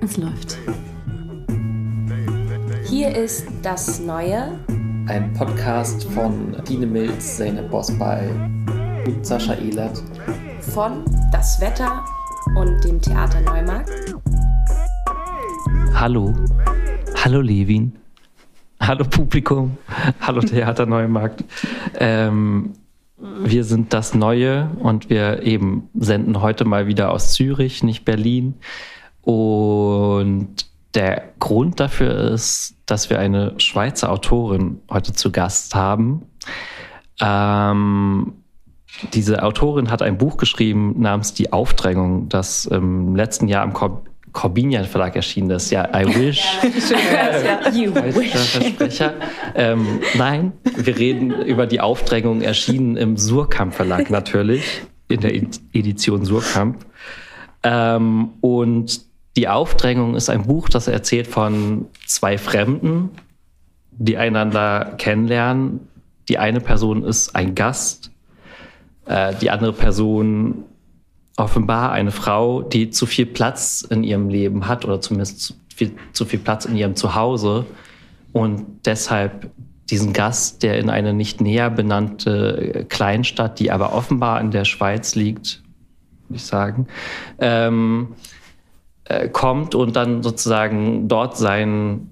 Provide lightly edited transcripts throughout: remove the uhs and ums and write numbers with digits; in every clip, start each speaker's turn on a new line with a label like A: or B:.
A: Es läuft. Hier ist das Neue.
B: Ein Podcast von Dine Milz, Zeynep Bosbal und Sascha Ehlert.
A: Von Das Wetter und dem Theater Neumarkt.
B: Hallo. Hallo Levin. Hallo Publikum. Hallo Theater Neumarkt. Wir sind Das Neue und wir eben senden heute mal wieder aus Zürich, nicht Berlin. Und der Grund dafür ist, dass wir eine Schweizer Autorin heute zu Gast haben. Diese Autorin hat ein Buch geschrieben namens Die Aufdrängung, das im letzten Jahr im Corbinian Verlag erschienen ist. Ja, I wish.
A: You wish.
B: Versprecher. Nein, wir reden über Die Aufdrängung, erschienen im Suhrkamp Verlag natürlich, in der Edition Suhrkamp. Und Die Aufdrängung ist ein Buch, das erzählt von zwei Fremden, die einander kennenlernen. Die eine Person ist ein Gast, die andere Person offenbar eine Frau, die zu viel Platz in ihrem Leben hat oder zumindest zu viel Platz in ihrem Zuhause und deshalb diesen Gast, der in eine nicht näher benannte Kleinstadt, die aber offenbar in der Schweiz liegt, würde ich sagen, kommt und dann sozusagen dort sein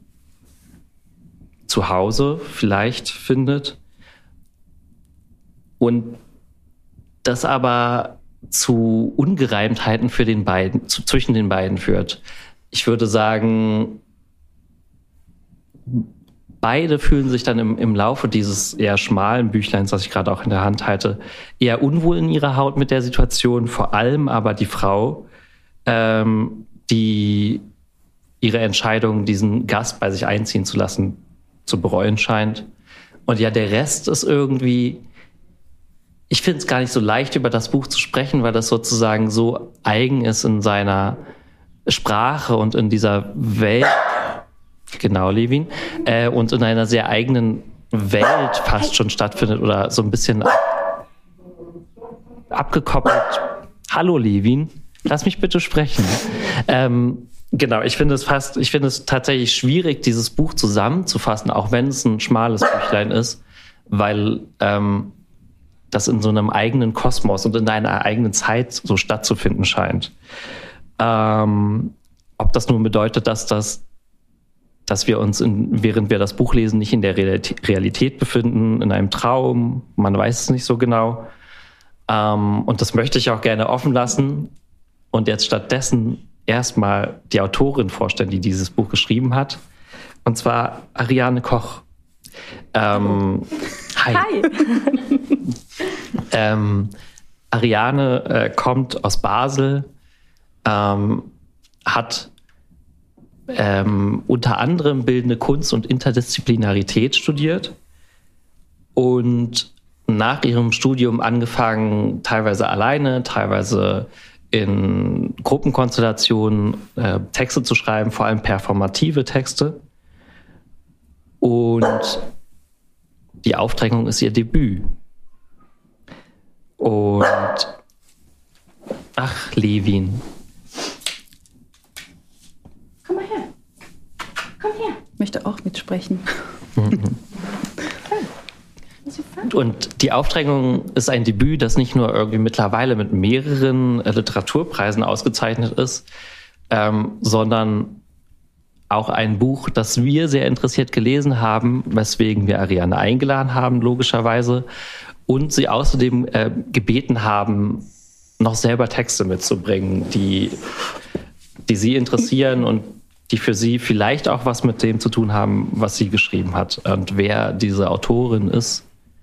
B: Zuhause vielleicht findet und das aber zu Ungereimtheiten für den beiden, zwischen den beiden führt. Ich würde sagen, beide fühlen sich dann im Laufe dieses eher schmalen Büchleins, das ich gerade auch in der Hand halte, eher unwohl in ihrer Haut mit der Situation, vor allem aber die Frau, die ihre Entscheidung, diesen Gast bei sich einziehen zu lassen, zu bereuen scheint. Und ja, der Rest ist irgendwie, ich finde es gar nicht so leicht, über das Buch zu sprechen, weil das sozusagen so eigen ist in seiner Sprache und in dieser Welt. Genau, Levin. Und in einer sehr eigenen Welt fast schon stattfindet oder so ein bisschen abgekoppelt. Hallo, Levin. Lass mich bitte sprechen. Genau, ich finde es tatsächlich schwierig, dieses Buch zusammenzufassen, auch wenn es ein schmales Büchlein ist, weil das in so einem eigenen Kosmos und in einer eigenen Zeit so stattzufinden scheint. Ob das nun bedeutet, dass wir uns, während wir das Buch lesen, nicht in der Realität befinden, in einem Traum, man weiß es nicht so genau. Und das möchte ich auch gerne offen lassen und jetzt stattdessen erstmal die Autorin vorstellen, die dieses Buch geschrieben hat, und zwar Ariane Koch. Hi. Ariane kommt aus Basel, hat unter anderem bildende Kunst und Interdisziplinarität studiert und nach ihrem Studium angefangen, teilweise alleine, teilweise in Gruppenkonstellationen Texte zu schreiben, vor allem performative Texte. Und Die Aufdrängung ist ihr Debüt. Und ach, Levin.
A: Komm mal her. Komm her.
C: Ich möchte auch mitsprechen.
B: Und Die Aufdrängung ist ein Debüt, das nicht nur irgendwie mittlerweile mit mehreren Literaturpreisen ausgezeichnet ist, sondern auch ein Buch, das wir sehr interessiert gelesen haben, weswegen wir Ariane eingeladen haben, logischerweise, und sie außerdem gebeten haben, noch selber Texte mitzubringen, die sie interessieren und die für sie vielleicht auch was mit dem zu tun haben, was sie geschrieben hat. Und wer diese Autorin ist,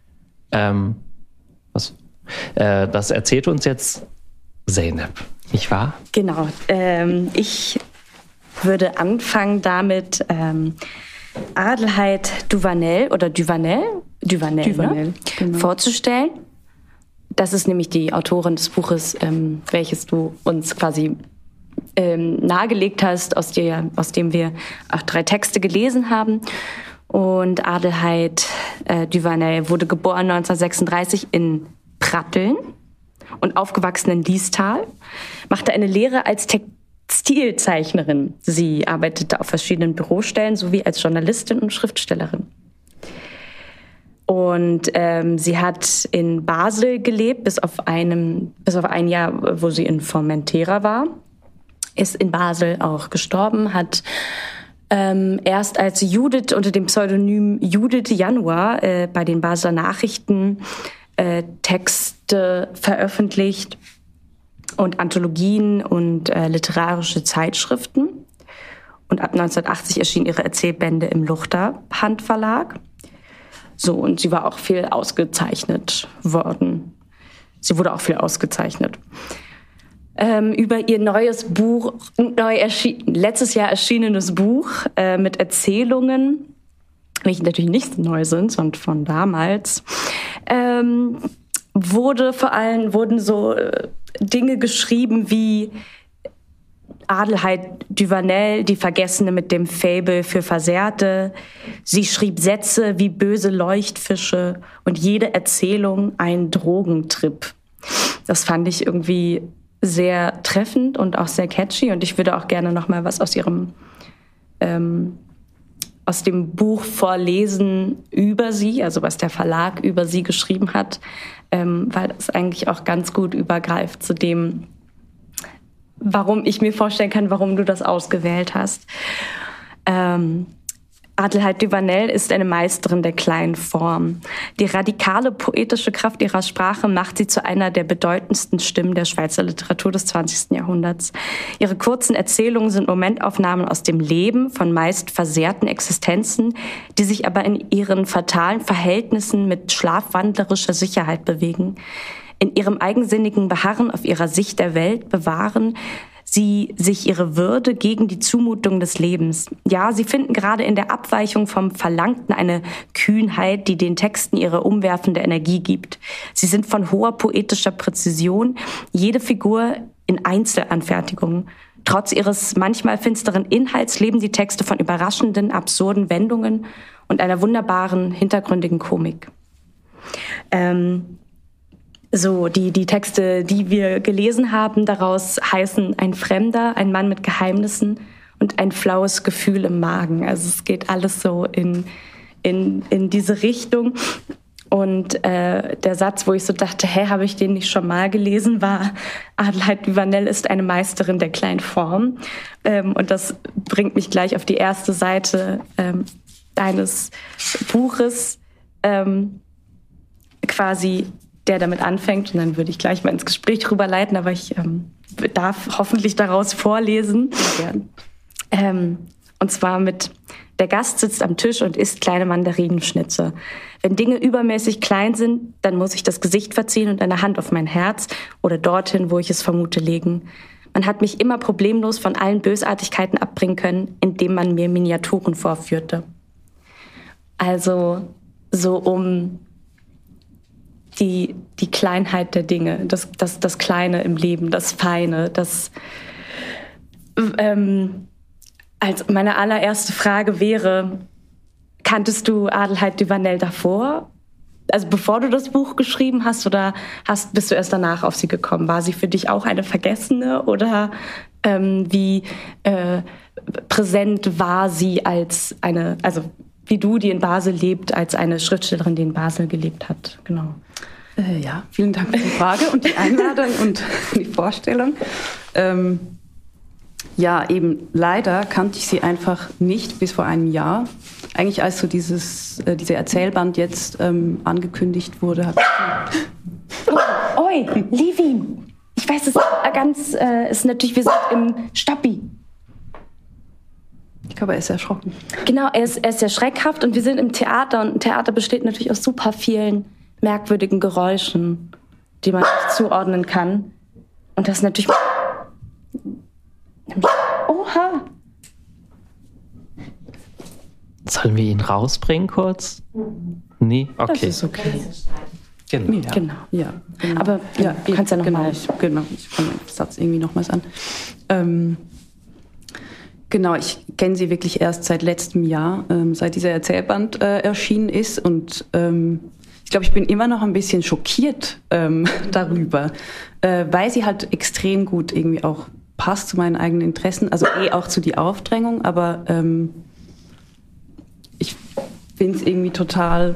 B: das erzählt uns jetzt Zeynep, nicht wahr?
C: Genau. Ich würde anfangen damit, Adelheid Duvanel oder Duvanel, ne?
A: Genau.
C: Vorzustellen. Das ist nämlich die Autorin des Buches, welches du uns quasi nahegelegt hast, aus dem wir auch 3 Texte gelesen haben. Und Adelheid Duvanel wurde geboren 1936 in Pratteln und aufgewachsen in Liestal, machte eine Lehre als Stilzeichnerin. Sie arbeitete auf verschiedenen Bürostellen sowie als Journalistin und Schriftstellerin. Und sie hat in Basel gelebt, bis auf ein Jahr, wo sie in Formentera war. Ist in Basel auch gestorben, hat erst als Judith unter dem Pseudonym Judith Januar bei den Basler Nachrichten Texte veröffentlicht und Anthologien und literarische Zeitschriften. Und ab 1980 erschienen ihre Erzählbände im Luchter Handverlag. So, und sie war auch viel ausgezeichnet worden. Sie wurde auch viel ausgezeichnet. Über ihr neues Buch, letztes Jahr erschienenes Buch mit Erzählungen, welche natürlich nicht neu sind, sondern von damals, wurden so Dinge geschrieben wie Adelheid Duvanel, die Vergessene mit dem Faible für Versehrte. Sie schrieb Sätze wie böse Leuchtfische und jede Erzählung ein Drogentrip. Das fand ich irgendwie sehr treffend und auch sehr catchy. Und ich würde auch gerne noch mal was aus dem Buch vorlesen über sie, also was der Verlag über sie geschrieben hat, weil das eigentlich auch ganz gut übergreift zu dem, warum ich mir vorstellen kann, warum du das ausgewählt hast. Adelheid Duvanel ist eine Meisterin der kleinen Form. Die radikale poetische Kraft ihrer Sprache macht sie zu einer der bedeutendsten Stimmen der Schweizer Literatur des 20. Jahrhunderts. Ihre kurzen Erzählungen sind Momentaufnahmen aus dem Leben von meist versehrten Existenzen, die sich aber in ihren fatalen Verhältnissen mit schlafwandlerischer Sicherheit bewegen. In ihrem eigensinnigen Beharren auf ihrer Sicht der Welt bewahren sie sich ihre Würde gegen die Zumutung des Lebens. Ja, sie finden gerade in der Abweichung vom Verlangten eine Kühnheit, die den Texten ihre umwerfende Energie gibt. Sie sind von hoher poetischer Präzision, jede Figur in Einzelanfertigung. Trotz ihres manchmal finsteren Inhalts leben die Texte von überraschenden, absurden Wendungen und einer wunderbaren, hintergründigen Komik. So, die Texte, die wir gelesen haben, daraus heißen ein Fremder, ein Mann mit Geheimnissen und ein flaues Gefühl im Magen. Also es geht alles so in diese Richtung. Und der Satz, wo ich so dachte, habe ich den nicht schon mal gelesen, war, Adelheid Duvanel ist eine Meisterin der kleinen Form. Und das bringt mich gleich auf die erste Seite deines Buches, quasi der damit anfängt, und dann würde ich gleich mal ins Gespräch rüberleiten, aber ich darf hoffentlich daraus vorlesen. Und zwar mit: Der Gast sitzt am Tisch und isst kleine Mandarinenschnitze. Wenn Dinge übermäßig klein sind, dann muss ich das Gesicht verziehen und eine Hand auf mein Herz oder dorthin, wo ich es vermute, legen. Man hat mich immer problemlos von allen Bösartigkeiten abbringen können, indem man mir Miniaturen vorführte. Also so um die Kleinheit der Dinge, das Kleine im Leben, das Feine, das. Also meine allererste Frage wäre: Kanntest du Adelheid Duvanel davor? Also bevor du das Buch geschrieben hast, oder bist du erst danach auf sie gekommen? War sie für dich auch eine Vergessene, oder wie präsent war sie als eine, also wie du, die in Basel lebt, als eine Schriftstellerin, die in Basel gelebt hat? Genau.
D: Ja, vielen Dank für die Frage und die Einladung und die Vorstellung. Ja, eben leider kannte ich sie einfach nicht bis vor einem Jahr. Eigentlich als so dieser Erzählband jetzt angekündigt wurde, habe ich...
C: Oi, Levin! Ich weiß, es ist natürlich, wir sind im Stoppi.
D: Ich glaube, er ist erschrocken.
C: Genau, er ist sehr schreckhaft, und wir sind im Theater, und ein Theater besteht natürlich aus super vielen merkwürdigen Geräuschen, die man nicht zuordnen kann. Und das ist natürlich... Oha!
B: Sollen wir ihn rausbringen kurz? Nee? Okay.
D: Das ist okay.
B: Genau.
D: Ja. Genau. Ja, genau.
C: Aber ja, du kannst ja nochmal...
D: Genau, ich fange den Satz irgendwie nochmals an. Genau, ich kenne sie wirklich erst seit letztem Jahr, seit dieser Erzählband erschienen ist. Und ich glaube, ich bin immer noch ein bisschen schockiert darüber, weil sie halt extrem gut irgendwie auch passt zu meinen eigenen Interessen, also auch zu die Aufdrängung, aber ich finde es irgendwie total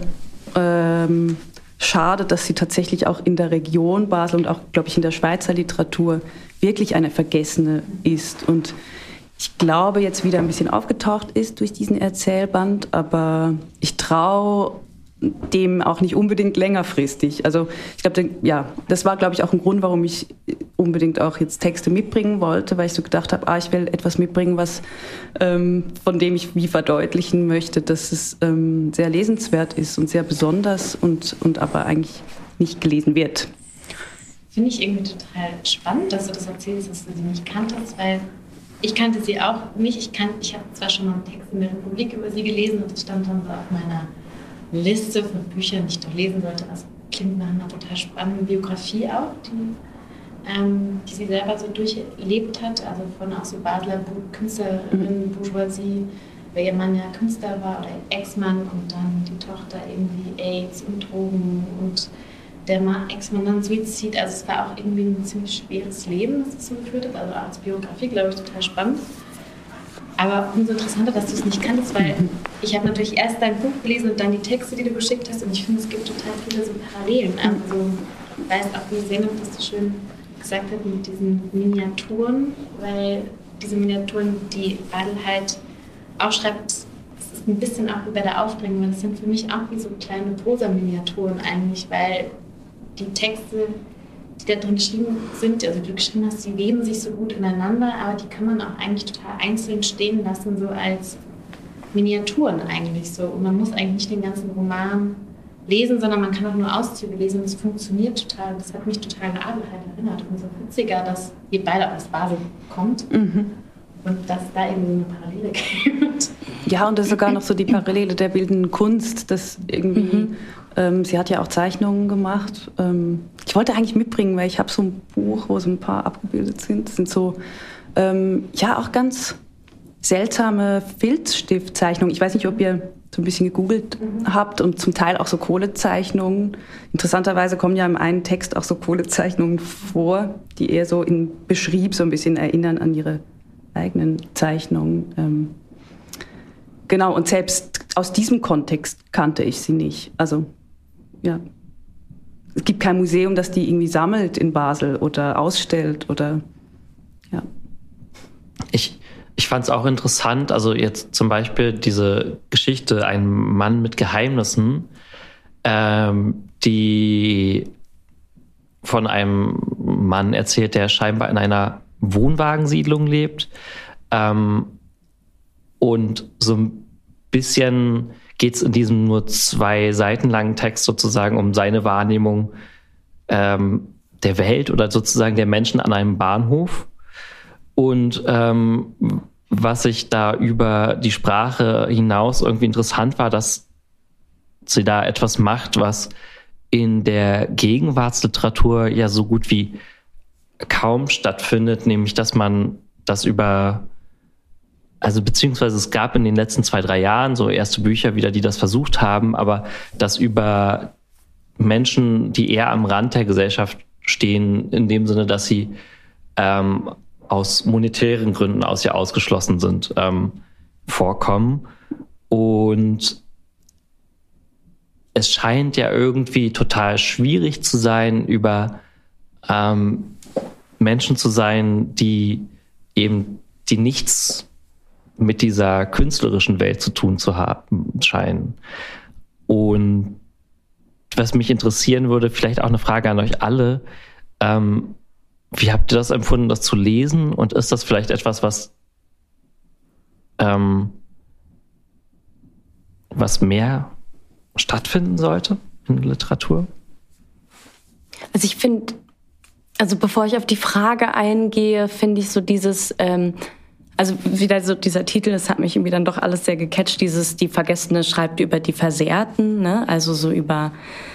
D: schade, dass sie tatsächlich auch in der Region Basel und auch, glaube ich, in der Schweizer Literatur wirklich eine Vergessene ist. Und ich glaube, jetzt wieder ein bisschen aufgetaucht ist durch diesen Erzählband, aber ich traue dem auch nicht unbedingt längerfristig. Also ich glaube, das war, glaube ich, auch ein Grund, warum ich unbedingt auch jetzt Texte mitbringen wollte, weil ich so gedacht habe, ich will etwas mitbringen, was von dem ich wie verdeutlichen möchte, dass es sehr lesenswert ist und sehr besonders und aber eigentlich nicht gelesen wird.
A: Finde ich irgendwie total spannend, dass du das erzählst, dass du sie nicht kanntest, weil ich kannte sie auch nicht. Ich habe zwar schon mal einen Text in der Republik über sie gelesen und das stand dann so auf meiner Liste von Büchern, die ich doch lesen sollte. Das klingt nach einer total spannenden Biografie auch, die sie selber so durchlebt hat, also von auch so Basler Künstlerin, Bourgeoisie, weil ihr Mann ja Künstler war oder Ex-Mann und dann die Tochter irgendwie AIDS und Drogen und der Ex-Mann dann Suizid. Also es war auch irgendwie ein ziemlich schweres Leben, das es so geführt hat, also als Biografie, glaube ich, total spannend. Aber umso interessanter, dass du es nicht kanntest, weil ich habe natürlich erst dein Buch gelesen und dann die Texte, die du geschickt hast und ich finde, es gibt total viele so Parallelen. Also ich weiß auch, wie Zeynep das so schön gesagt hat mit diesen Miniaturen, weil diese Miniaturen, die Adel halt aufschreibt, es ist ein bisschen auch wie bei der Aufdrängung, weil das sind für mich auch wie so kleine Prosa-Miniaturen eigentlich, weil die Texte, die da drin geschrieben sind, also die du geschrieben hast, die weben sich so gut ineinander, aber die kann man auch eigentlich total einzeln stehen lassen, so als Miniaturen eigentlich so. Und man muss eigentlich nicht den ganzen Roman lesen, sondern man kann auch nur Auszüge lesen und es funktioniert total. Das hat mich total an Adel halt erinnert. Und so witziger, dass ihr beide aus Basel kommt und dass da irgendwie eine Parallele gibt.
D: Ja, und das ist sogar noch so die Parallele der bildenden Kunst, dass irgendwie, sie hat ja auch Zeichnungen gemacht. Ich wollte eigentlich mitbringen, weil ich habe so ein Buch, wo so ein paar abgebildet sind. Das sind so, auch ganz seltsame Filzstiftzeichnungen. Ich weiß nicht, ob ihr so ein bisschen gegoogelt habt und zum Teil auch so Kohlezeichnungen. Interessanterweise kommen ja im einen Text auch so Kohlezeichnungen vor, die eher so in Beschrieb so ein bisschen erinnern an ihre eigenen Zeichnungen. Genau, und selbst aus diesem Kontext kannte ich sie nicht. Also, ja. Es gibt kein Museum, das die irgendwie sammelt in Basel oder ausstellt oder, ja.
B: Ich fand es auch interessant, also jetzt zum Beispiel diese Geschichte, ein Mann mit Geheimnissen, die von einem Mann erzählt, der scheinbar in einer Wohnwagensiedlung lebt. Und so ein bisschen geht es in diesem nur 2 Seiten langen Text sozusagen um seine Wahrnehmung der Welt oder sozusagen der Menschen an einem Bahnhof. Und was ich da über die Sprache hinaus irgendwie interessant war, dass sie da etwas macht, was in der Gegenwartsliteratur ja so gut wie kaum stattfindet, nämlich dass man das beziehungsweise es gab in den letzten 2-3 Jahren so erste Bücher wieder, die das versucht haben, aber das über Menschen, die eher am Rand der Gesellschaft stehen, in dem Sinne, dass sie aus monetären Gründen aus ihr ausgeschlossen sind, vorkommen. Und es scheint ja irgendwie total schwierig zu sein, über Menschen zu sein, die nichts mit dieser künstlerischen Welt zu tun zu haben scheinen. Und was mich interessieren würde, vielleicht auch eine Frage an euch alle, wie habt ihr das empfunden, das zu lesen? Und ist das vielleicht etwas, was mehr stattfinden sollte in der Literatur?
C: Also ich finde, bevor ich auf die Frage eingehe, finde ich so dieses, wieder so dieser Titel, das hat mich irgendwie dann doch alles sehr gecatcht, die Vergessene schreibt über die Versehrten, ne? Also so über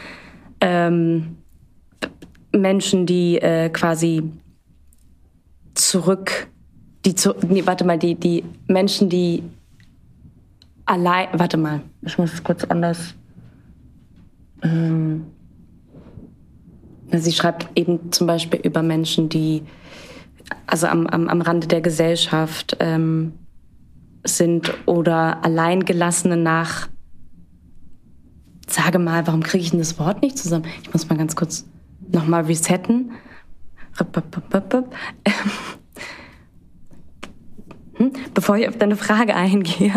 C: Menschen, die quasi die Menschen, die allein, ich muss es kurz anders. Sie schreibt eben zum Beispiel über Menschen, die also am Rande der Gesellschaft sind oder Alleingelassene nach, sage mal, warum kriege ich denn das Wort nicht zusammen? Ich muss mal ganz kurz nochmal resetten. Bevor ich auf deine Frage eingehe,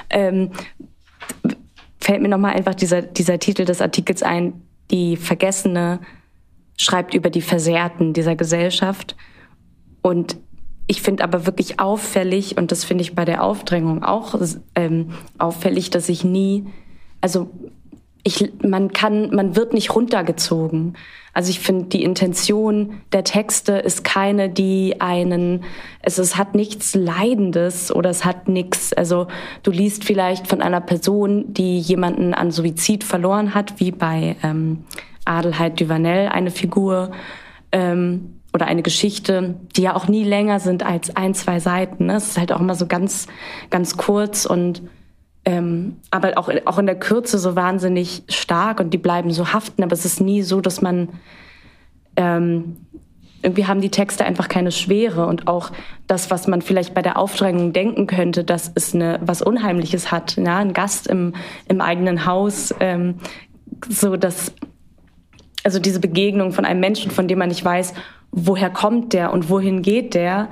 C: fällt mir nochmal einfach dieser Titel des Artikels ein, die Vergessene schreibt über die Versehrten dieser Gesellschaft. Und ich finde aber wirklich auffällig, und das finde ich bei der Aufdrängung auch auffällig, dass ich nie, also man wird nicht runtergezogen. Also ich finde, die Intention der Texte ist keine, die es hat nichts Leidendes oder es hat nichts, also du liest vielleicht von einer Person, die jemanden an Suizid verloren hat, wie bei Adelheid Duvanel, eine Figur, oder eine Geschichte, die ja auch nie länger sind als 1-2 Seiten. Ne? Es ist halt auch immer so ganz, ganz kurz und aber auch in der Kürze so wahnsinnig stark und die bleiben so haften, aber es ist nie so, dass man irgendwie haben die Texte einfach keine Schwere und auch das, was man vielleicht bei der Aufdrängung denken könnte, dass es was Unheimliches hat, ja? Ein Gast im eigenen Haus, so dass also diese Begegnung von einem Menschen, von dem man nicht weiß, woher kommt der und wohin geht der,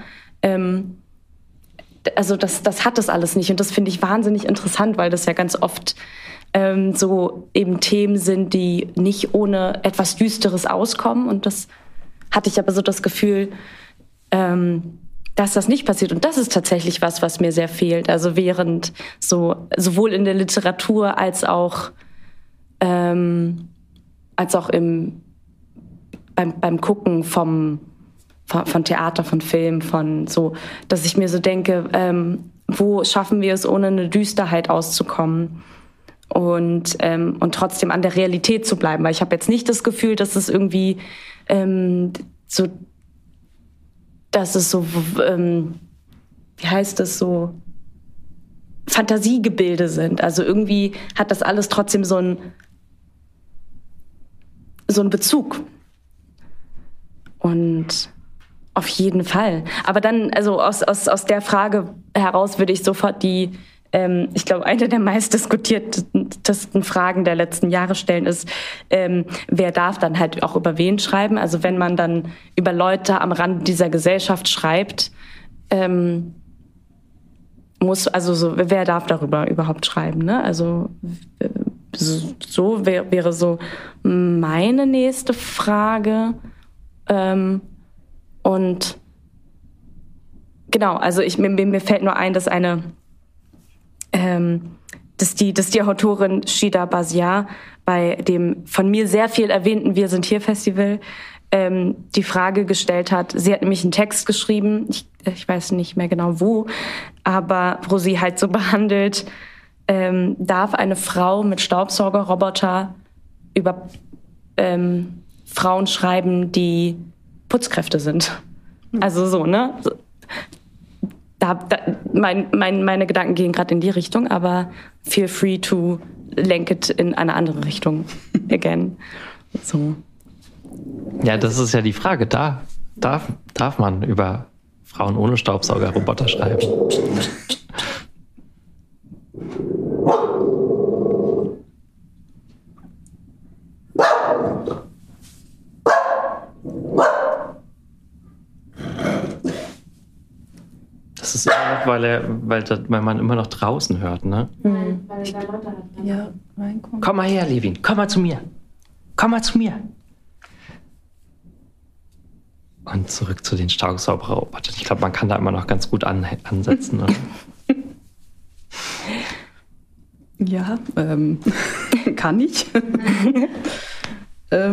C: also das hat das alles nicht. Und das finde ich wahnsinnig interessant, weil das ja ganz oft so eben Themen sind, die nicht ohne etwas Düsteres auskommen. Und das hatte ich aber so das Gefühl, dass das nicht passiert. Und das ist tatsächlich was mir sehr fehlt. Also während sowohl in der Literatur als auch beim Gucken von Theater, von Film, von so, dass ich mir so denke, wo schaffen wir es, ohne eine Düsterheit auszukommen und trotzdem an der Realität zu bleiben. Weil ich habe jetzt nicht das Gefühl, dass es irgendwie wie heißt das so, Fantasiegebilde sind. Also irgendwie hat das alles trotzdem so einen Bezug. Und auf jeden Fall. Aber dann, also aus der Frage heraus würde ich sofort ich glaube, eine der meistdiskutiertesten Fragen der letzten Jahre stellen ist, wer darf dann halt auch über wen schreiben? Also wenn man dann über Leute am Rand dieser Gesellschaft schreibt, wer darf darüber überhaupt schreiben? Ne? Also so wäre so meine nächste Frage. Und genau, also mir fällt nur ein, dass die Autorin Shida Baziar bei dem von mir sehr viel erwähnten Wir sind hier Festival die Frage gestellt hat, sie hat nämlich einen Text geschrieben, ich weiß nicht mehr genau wo, aber wo sie halt so behandelt, darf eine Frau mit Staubsaugerroboter über Frauen schreiben, die Putzkräfte sind. Also so, ne? Meine Gedanken gehen gerade in die Richtung, aber feel free to lenk it in eine andere Richtung again. So.
B: Ja, das ist ja die Frage. Darf man über Frauen ohne Staubsaugerroboter schreiben? Das ist immer noch, weil man immer noch draußen hört, ne?
A: Weil da Leute hat.
D: Ja, reinkommen.
B: Komm mal her, Levin, komm mal zu mir. Komm mal zu mir. Und zurück zu den Staubsaugerrobotern. Ich glaube, man kann da immer noch ganz gut ansetzen. Oder?
D: Ja, kann ich. Ja,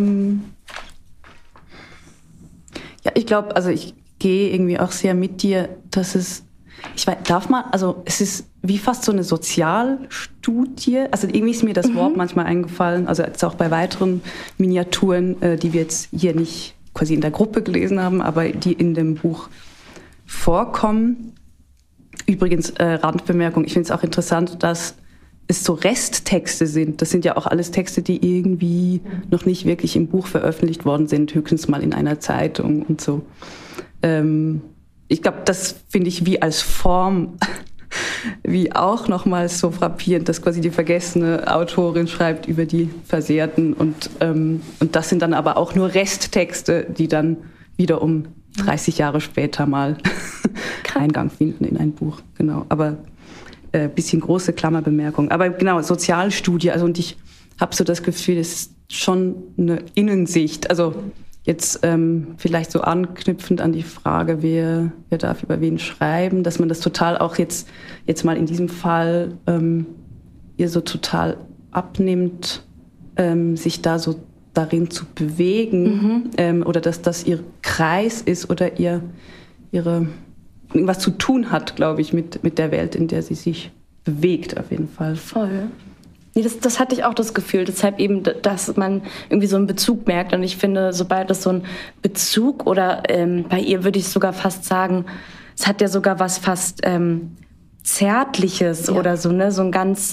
D: ich glaube, also ich gehe irgendwie auch sehr mit dir, dass es ist wie fast so eine Sozialstudie. Also irgendwie ist mir das Wort manchmal eingefallen, also jetzt auch bei weiteren Miniaturen, die wir jetzt hier nicht quasi in der Gruppe gelesen haben, aber die in dem Buch vorkommen. Übrigens, Randbemerkung, ich finde es auch interessant, dass es so Resttexte sind. Das sind ja auch alles Texte, die irgendwie noch nicht wirklich im Buch veröffentlicht worden sind, höchstens mal in einer Zeitung und so. ich glaube, das finde ich wie als Form wie auch nochmal so frappierend, dass quasi die vergessene Autorin schreibt über die Versehrten und das sind dann aber auch nur Resttexte, die dann wiederum 30 Jahre später mal Eingang finden in ein Buch. Genau, aber bisschen große Klammerbemerkung. Aber genau, Sozialstudie, also und ich habe so das Gefühl, es ist schon eine Innensicht. Also jetzt vielleicht so anknüpfend an die Frage, wer darf über wen schreiben, dass man das total auch jetzt mal in diesem Fall ihr so total abnimmt, sich da so darin zu bewegen oder dass das ihr Kreis ist oder ihre irgendwas zu tun hat, glaube ich, mit der Welt, in der sie sich bewegt, auf jeden Fall.
C: Voll. Nee, das hatte ich auch das Gefühl, deshalb eben, dass man irgendwie so einen Bezug merkt. Und ich finde, sobald es so ein Bezug oder bei ihr würde ich sogar fast sagen, es hat ja sogar was fast Zärtliches oder so, ne, so einen ganz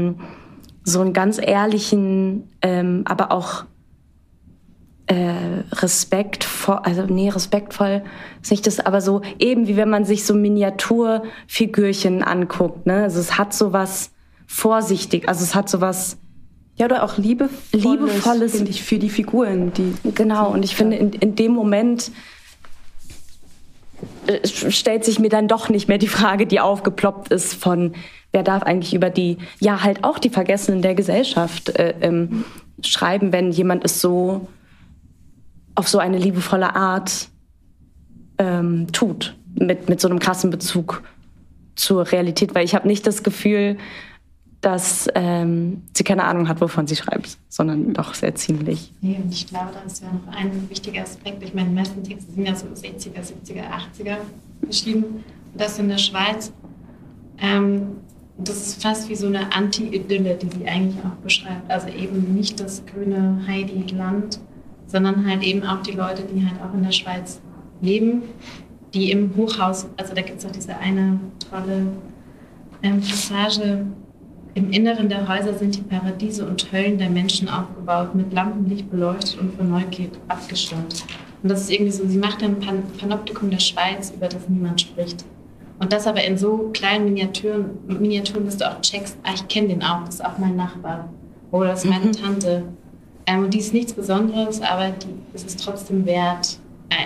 C: ehrlichen, aber auch respektvoll ist nicht das, aber so eben wie wenn man sich so Miniaturfigürchen anguckt, ne? Also es hat so was vorsichtig, also es hat so was
D: oder auch liebevolles finde ich für die Figuren,
C: genau. Und ich finde in dem Moment stellt sich mir dann doch nicht mehr die Frage, die aufgeploppt ist von wer darf eigentlich über die halt auch die Vergessenen der Gesellschaft schreiben, wenn jemand es so auf so eine liebevolle Art tut, mit so einem krassen Bezug zur Realität. Weil ich habe nicht das Gefühl, dass sie keine Ahnung hat, wovon sie schreibt, sondern doch sehr ziemlich.
A: Nee, und ich glaube, da ist ja noch ein wichtiger Aspekt. Ich meine, die meisten Texte sind ja so 60er, 70er, 80er geschrieben. Und das in der Schweiz. Das ist fast wie so eine Anti-Idylle, die sie eigentlich auch beschreibt. Also eben nicht das grüne Heidi-Land, sondern halt eben auch die Leute, die halt auch in der Schweiz leben, die im Hochhaus, also da gibt es auch diese eine tolle Passage, im Inneren der Häuser sind die Paradiese und Höllen der Menschen aufgebaut, mit Lampenlicht beleuchtet und von Neugier abgestimmt. Und das ist irgendwie so, sie macht ein Panoptikum der Schweiz, über das niemand spricht. Und das aber in so kleinen Miniaturen, dass du auch checkst, ich kenne den auch, das ist auch mein Nachbar. Oder das ist meine Tante. Und die ist nichts Besonderes, aber es ist trotzdem wert,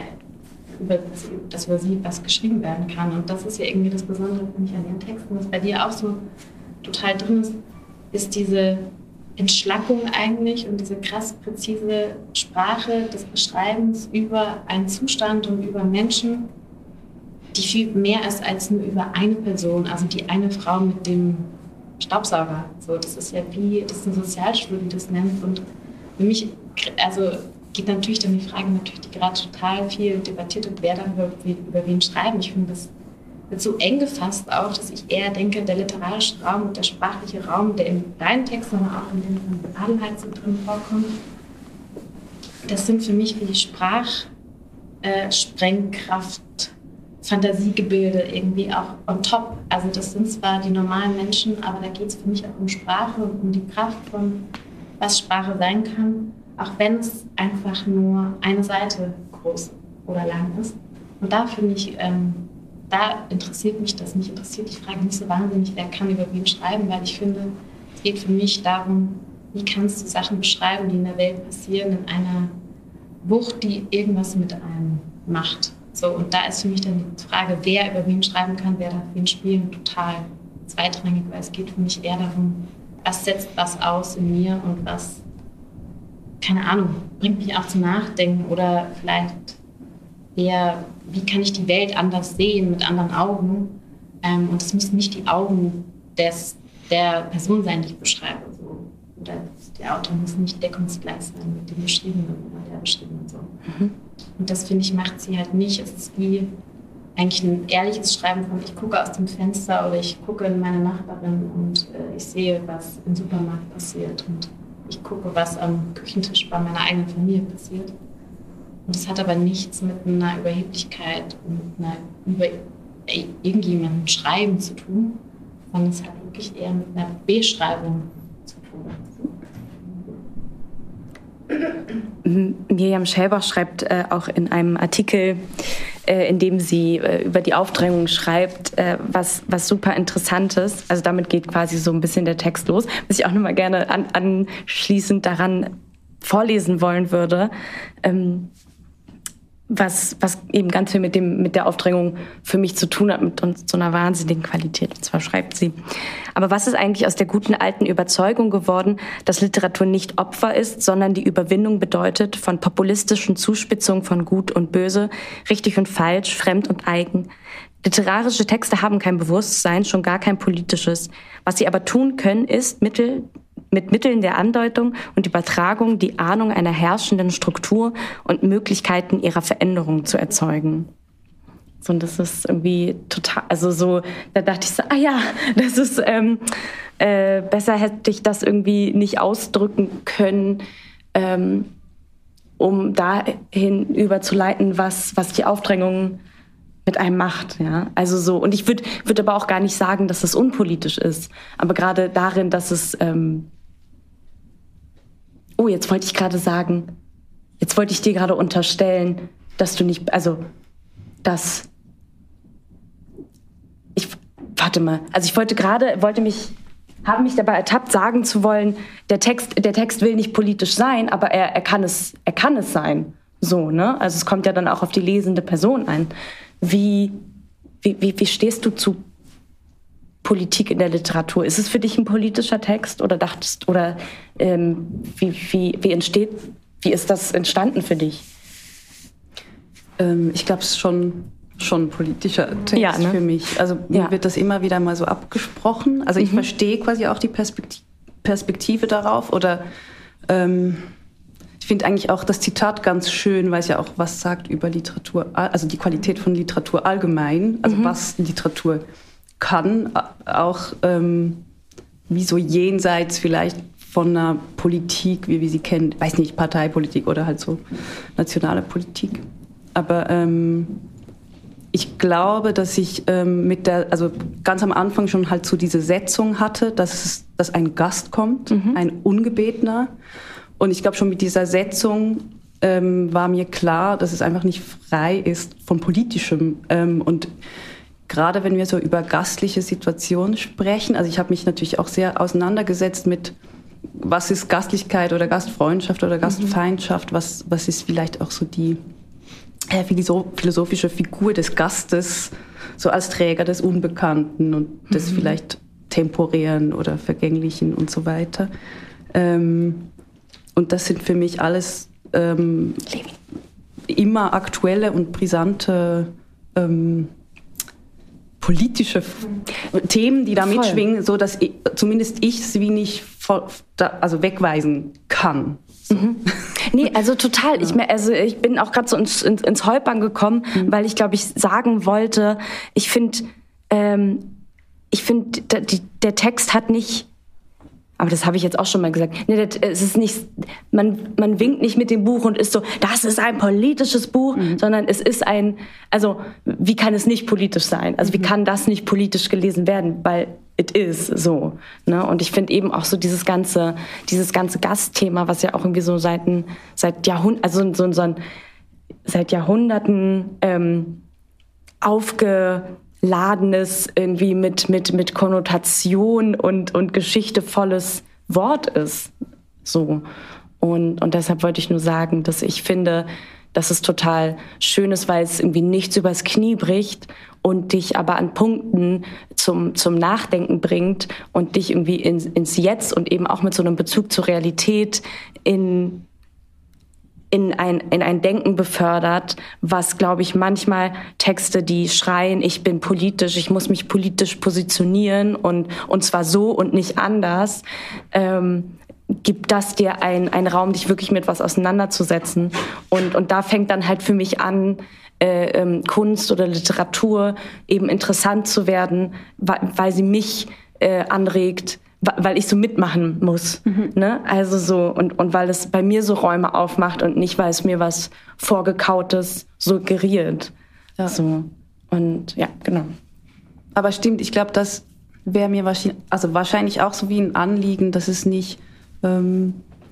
A: dass über sie was geschrieben werden kann. Und das ist ja irgendwie das Besondere, finde ich, an ihren Texten, was bei dir auch so total drin ist diese Entschlackung eigentlich und diese krass präzise Sprache des Beschreibens über einen Zustand und über Menschen, die viel mehr ist als nur über eine Person, also die eine Frau mit dem Staubsauger. So, das ist ja das ist eine Sozialstudie, die das nennt. Und für mich, also geht natürlich dann die Frage, die gerade total viel debattiert wird, wer dann über wen schreiben. Ich finde, das wird so eng gefasst auch, dass ich eher denke, der literarische Raum und der sprachliche Raum, der in deinen Texten, aber auch in dem von Adelheid so drin vorkommt, das sind für mich wie die Sprengkraft, Fantasiegebilde irgendwie auch on top. Also das sind zwar die normalen Menschen, aber da geht es für mich auch um Sprache und um die Kraft von, was Sprache sein kann, auch wenn es einfach nur eine Seite groß oder lang ist. Und da finde ich, da interessiert mich das. Mich interessiert die Frage nicht so wahnsinnig, wer kann über wen schreiben, weil ich finde, es geht für mich darum, wie kannst du Sachen beschreiben, die in der Welt passieren, in einer Wucht, die irgendwas mit einem macht. So, und da ist für mich dann die Frage, wer über wen schreiben kann, wer darf wen spielen, total zweitrangig, weil es geht für mich eher darum, was setzt was aus in mir und was, keine Ahnung, bringt mich auch zum Nachdenken oder vielleicht eher, wie kann ich die Welt anders sehen, mit anderen Augen. Und es müssen nicht die Augen der Person sein, die ich beschreibe. So. Oder der Autor muss nicht deckungsgleich sein mit dem Beschriebenen oder der Beschriebenen. So. Und das, finde ich, macht sie halt nicht. Es ist wie eigentlich ein ehrliches Schreiben von, ich gucke aus dem Fenster oder ich gucke in meine Nachbarin und ich sehe, was im Supermarkt passiert und ich gucke, was am Küchentisch bei meiner eigenen Familie passiert. Und das hat aber nichts mit einer Überheblichkeit und über irgendjemandem Schreiben zu tun, sondern es hat wirklich eher mit einer Beschreibung zu tun.
C: Mirjam Schellbach schreibt auch in einem Artikel, in dem sie über die Aufdrängung schreibt, was super Interessantes. Also damit geht quasi so ein bisschen der Text los, was ich auch nochmal gerne anschließend daran vorlesen wollen würde, was eben ganz viel mit der Aufdrängung für mich zu tun hat, mit so einer wahnsinnigen Qualität. Und zwar schreibt sie: Aber was ist eigentlich aus der guten alten Überzeugung geworden, dass Literatur nicht Opfer ist, sondern die Überwindung bedeutet von populistischen Zuspitzungen von Gut und Böse, richtig und falsch, fremd und eigen? Literarische Texte haben kein Bewusstsein, schon gar kein politisches. Was sie aber tun können, ist mit Mitteln der Andeutung und Übertragung die Ahnung einer herrschenden Struktur und Möglichkeiten ihrer Veränderung zu erzeugen. So, und das ist irgendwie total, also so, da dachte ich so, das ist, besser hätte ich das irgendwie nicht ausdrücken können, um dahin überzuleiten, was die Aufdrängung mit einem macht, ja. Also so, und ich würde aber auch gar nicht sagen, dass es unpolitisch ist, aber gerade darin, dass es, jetzt wollte ich dir gerade unterstellen, dass du nicht, habe mich dabei ertappt, sagen zu wollen, der Text will nicht politisch sein, aber er kann es sein. So, ne? Also es kommt ja dann auch auf die lesende Person ein. Wie stehst du zu Politik in der Literatur? Ist es für dich ein politischer Text oder wie ist das entstanden für dich?
D: Ich glaube, es ist schon ein politischer Text für mich. Also mir wird das immer wieder mal so abgesprochen. Also ich verstehe quasi auch die Perspektive darauf oder ich finde eigentlich auch das Zitat ganz schön, weil es ja auch was sagt über Literatur, also die Qualität von Literatur allgemein, also was Literatur kann, auch wie so jenseits vielleicht von einer Politik, wie wir sie kennen, weiß nicht, Parteipolitik oder halt so nationale Politik. Aber ich glaube, dass ich also ganz am Anfang schon halt so diese Setzung hatte, dass ein Gast kommt, ein Ungebetener. Und ich glaube, schon mit dieser Setzung war mir klar, dass es einfach nicht frei ist von Politischem. Und gerade wenn wir so über gastliche Situationen sprechen, also ich habe mich natürlich auch sehr auseinandergesetzt mit, was ist Gastlichkeit oder Gastfreundschaft oder Gastfeindschaft, was ist vielleicht auch so die philosophische Figur des Gastes, so als Träger des Unbekannten und des vielleicht Temporären oder Vergänglichen und so weiter. Und das sind für mich alles immer aktuelle und brisante politische Themen, die da mitschwingen, so dass zumindest ich es wie nicht wegweisen kann. So.
C: Nee, also total. Ich bin auch gerade so ins Holpern gekommen, weil ich glaube, ich sagen wollte, ich finde, der Text hat nicht, aber das habe ich jetzt auch schon mal gesagt. Nee, es ist nicht, man winkt nicht mit dem Buch und ist so, das ist ein politisches Buch, sondern es ist also wie kann es nicht politisch sein? Also wie kann das nicht politisch gelesen werden? Weil it is so. Ne? Und ich finde eben auch so dieses ganze Gastthema, was ja auch irgendwie so seit Jahrhunderten aufgeladenes, irgendwie mit Konnotation und geschichtevolles Wort ist. So. Und deshalb wollte ich nur sagen, dass ich finde, dass es total schön ist, weil es irgendwie nichts übers Knie bricht und dich aber an Punkten zum Nachdenken bringt und dich irgendwie ins Jetzt und eben auch mit so einem Bezug zur Realität in ein Denken befördert, was, glaube ich, manchmal Texte, die schreien, ich bin politisch, ich muss mich politisch positionieren und zwar so und nicht anders, gibt das dir einen Raum, dich wirklich mit was auseinanderzusetzen. Und da fängt dann halt für mich an, Kunst oder Literatur eben interessant zu werden, weil sie mich anregt, weil ich so mitmachen muss. Ne? Also so, und weil es bei mir so Räume aufmacht und nicht, weil es mir was Vorgekautes suggeriert. Ja. So. Und ja, genau.
D: Aber stimmt, ich glaube, das wäre mir wahrscheinlich auch so wie ein Anliegen, dass es nicht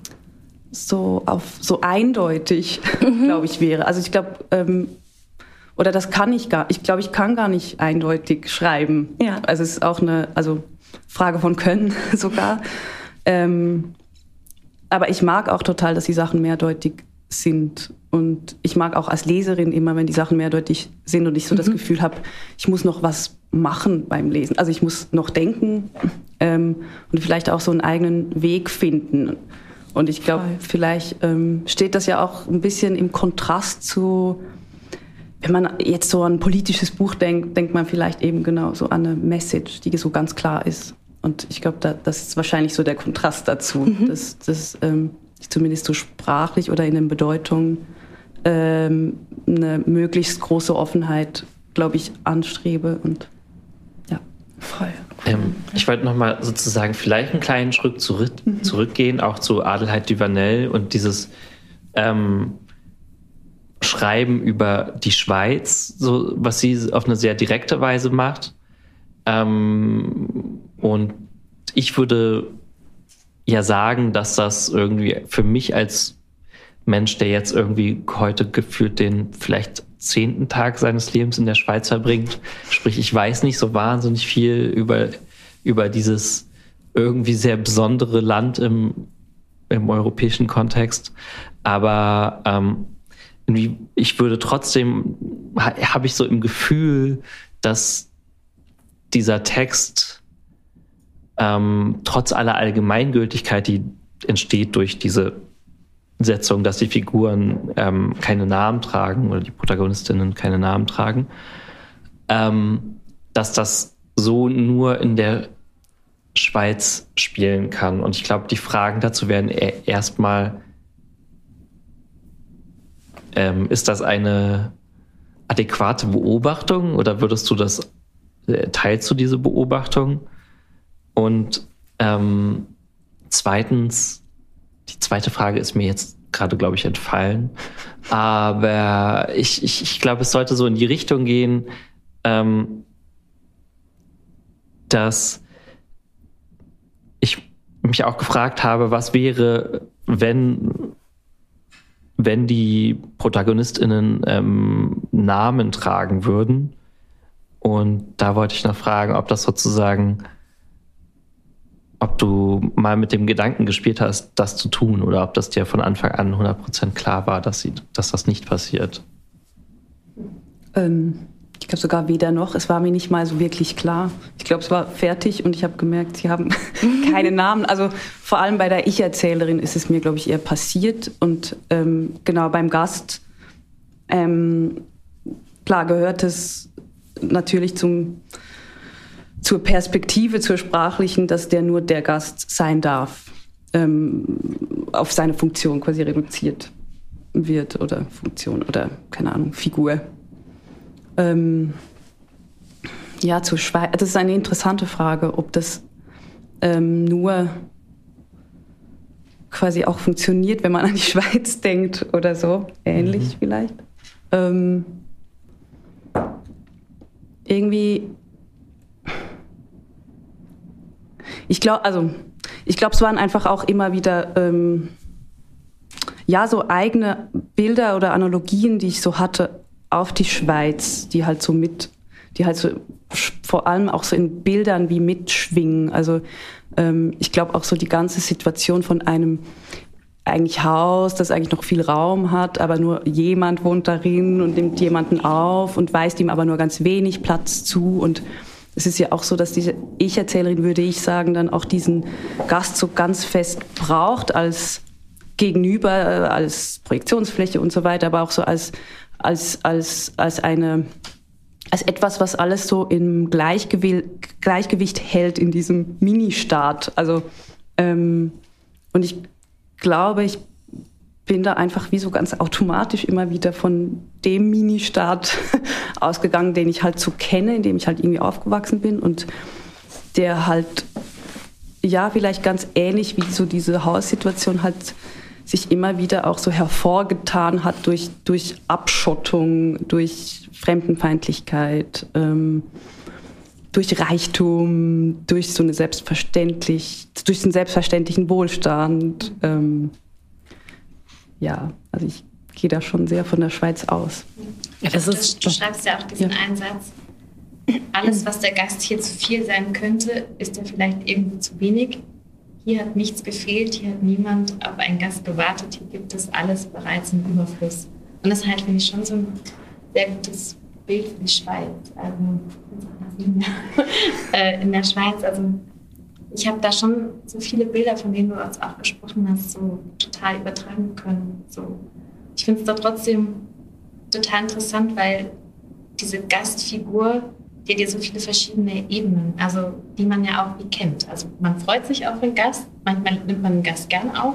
D: so eindeutig, glaube ich, wäre. Also ich glaube, oder das kann ich glaube, ich kann gar nicht eindeutig schreiben.
C: Ja.
D: Also es ist auch eine Frage von Können sogar. Aber ich mag auch total, dass die Sachen mehrdeutig sind. Und ich mag auch als Leserin immer, wenn die Sachen mehrdeutig sind und ich so das Gefühl habe, ich muss noch was machen beim Lesen. Also ich muss noch denken und vielleicht auch so einen eigenen Weg finden. Und ich glaube, vielleicht steht das ja auch ein bisschen im Kontrast zu, wenn man jetzt so an ein politisches Buch denkt man vielleicht eben genau so an eine Message, die so ganz klar ist. Und ich glaube, das ist wahrscheinlich so der Kontrast dazu, dass ich zumindest so sprachlich oder in den Bedeutungen eine möglichst große Offenheit, glaube ich, anstrebe. Und ja,
C: voll.
B: Ich wollte nochmal sozusagen vielleicht einen kleinen Schritt zurückgehen, auch zu Adelheid Duvanel und dieses Schreiben über die Schweiz, so, was sie auf eine sehr direkte Weise macht. Und ich würde ja sagen, dass das irgendwie für mich als Mensch, der jetzt irgendwie heute gefühlt den vielleicht 10. Tag seines Lebens in der Schweiz verbringt, sprich, ich weiß nicht so wahnsinnig viel über dieses irgendwie sehr besondere Land im europäischen Kontext, aber ich würde trotzdem, habe ich so im Gefühl, dass dieser Text trotz aller Allgemeingültigkeit, die entsteht durch diese Setzung, dass die Figuren keine Namen tragen oder die Protagonistinnen keine Namen tragen, dass das so nur in der Schweiz spielen kann. Und ich glaube, die Fragen dazu werden erstmal, ist das eine adäquate Beobachtung oder teilst du diese Beobachtung? Und zweitens, die zweite Frage ist mir jetzt gerade, glaube ich, entfallen. Aber ich glaube, es sollte so in die Richtung gehen, dass ich mich auch gefragt habe, was wäre, wenn die ProtagonistInnen Namen tragen würden. Und da wollte ich noch fragen, ob das sozusagen, ob du mal mit dem Gedanken gespielt hast, das zu tun, oder ob das dir von Anfang an 100% klar war, dass das nicht passiert.
D: Ich glaube sogar weder noch. Es war mir nicht mal so wirklich klar. Ich glaube, es war fertig und ich habe gemerkt, sie haben keine Namen. Also vor allem bei der Ich-Erzählerin ist es mir, glaube ich, eher passiert. Und genau beim Gast, klar gehört es natürlich zur Perspektive, zur sprachlichen, dass der nur der Gast sein darf, auf seine Funktion quasi reduziert wird oder Funktion oder, keine Ahnung, Figur. Ja, zur Schweiz, das ist eine interessante Frage, ob das nur quasi auch funktioniert, wenn man an die Schweiz denkt oder so, ähnlich vielleicht. Irgendwie, ich glaube, es waren einfach auch immer wieder so eigene Bilder oder Analogien, die ich so hatte auf die Schweiz, die halt so vor allem auch so in Bildern wie mitschwingen. Also ich glaube auch so die ganze Situation von einem eigentlich Haus, das eigentlich noch viel Raum hat, aber nur jemand wohnt darin und nimmt jemanden auf und weist ihm aber nur ganz wenig Platz zu. Und es ist ja auch so, dass diese Ich-Erzählerin, würde ich sagen, dann auch diesen Gast so ganz fest braucht als Gegenüber, als Projektionsfläche und so weiter, aber auch so als etwas, was alles so im Gleichgewicht hält in diesem Ministaat. Also und ich glaube, ich bin da einfach wie so ganz automatisch immer wieder von dem Ministaat ausgegangen, den ich halt so kenne, in dem ich halt irgendwie aufgewachsen bin und der halt, ja, vielleicht ganz ähnlich wie so diese Haussituation halt sich immer wieder auch so hervorgetan hat durch Abschottung, durch Fremdenfeindlichkeit, durch Reichtum, durch so einen selbstverständlichen Wohlstand. Ja, also ich gehe da schon sehr von der Schweiz aus.
A: Ja, du schreibst ja auch diesen einen Satz. Alles, was der Gast hier zu viel sein könnte, ist ja vielleicht irgendwo zu wenig. Hier hat nichts gefehlt, hier hat niemand auf einen Gast gewartet, hier gibt es alles bereits im Überfluss. Und das halt, finde ich, schon so ein sehr gutes Bild für die Schweiz. Also in der Schweiz, also ich habe da schon so viele Bilder, von denen du uns auch gesprochen hast, so total übertragen können. So. Ich finde es da trotzdem total interessant, weil diese Gastfigur, die hat ja so viele verschiedene Ebenen, also die man ja auch wie kennt. Also man freut sich auf einen Gast, manchmal nimmt man einen Gast gern auf.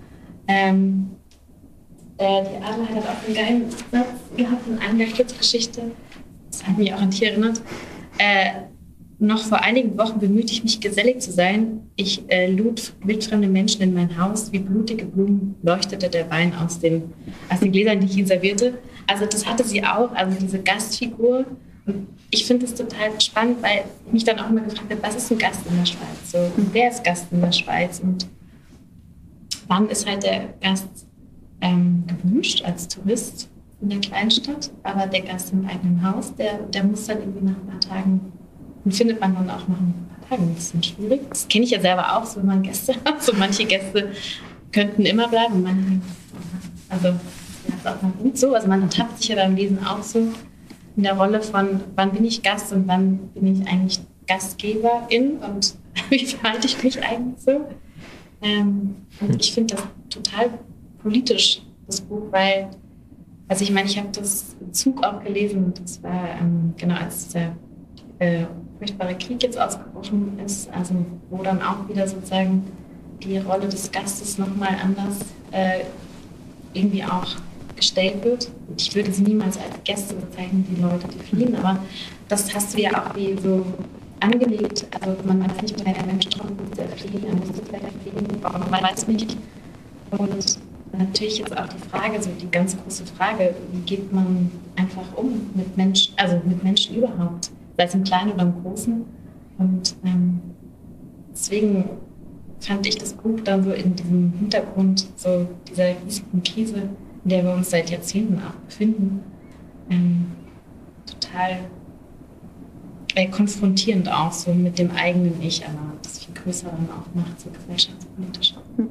A: Die Adelheid hat auch einen geilen Satz gehabt in einer Kurzgeschichte, das hat mich auch an dich erinnert. Noch vor einigen Wochen bemühte ich mich, gesellig zu sein. Ich lud wildfremde Menschen in mein Haus. Wie blutige Blumen leuchtete der Wein aus den Gläsern, die ich ihnen servierte. Also das hatte sie auch, also diese Gastfigur. Und ich finde es total spannend, weil ich mich dann auch immer gefragt habe, was ist ein Gast in der Schweiz? So, wer ist Gast in der Schweiz? Und wann ist halt der Gast gewünscht als Tourist in der Kleinstadt? Aber der Gast im eigenen Haus, der muss dann irgendwie nach ein paar Tagen, den findet man dann auch nach ein paar Tagen ein bisschen schwierig. Das kenne ich ja selber auch, so wenn man Gäste hat. So manche Gäste könnten immer bleiben. Also das ist auch mal gut so. Also man ertappt sich ja beim Lesen auch so in der Rolle von, wann bin ich Gast und wann bin ich eigentlich Gastgeberin und wie verhalte ich mich eigentlich so. Und ich finde das total politisch, das Buch, weil, also ich meine, ich habe das im Zug auch gelesen und das war, genau als der furchtbare Krieg jetzt ausgebrochen ist, also wo dann auch wieder sozusagen die Rolle des Gastes nochmal anders irgendwie auch gestellt wird. Ich würde sie niemals als Gäste bezeichnen, die Leute, die fliehen, aber das hast du ja auch wie so angelegt. Also man weiß nicht, wer der Mensch kommt, muss der fliehen, er muss vielleicht fliehen, warum man weiß nicht. Und natürlich ist auch die Frage, so die ganz große Frage, wie geht man einfach um mit Menschen, also mit Menschen überhaupt, sei es im Kleinen oder im Großen. Und deswegen fand ich das Buch dann so in diesem Hintergrund so dieser riesigen Krise, in der wir uns seit Jahrzehnten auch befinden, total konfrontierend auch so mit dem eigenen Ich, aber das viel größer dann auch macht, so gesellschaftspolitisch.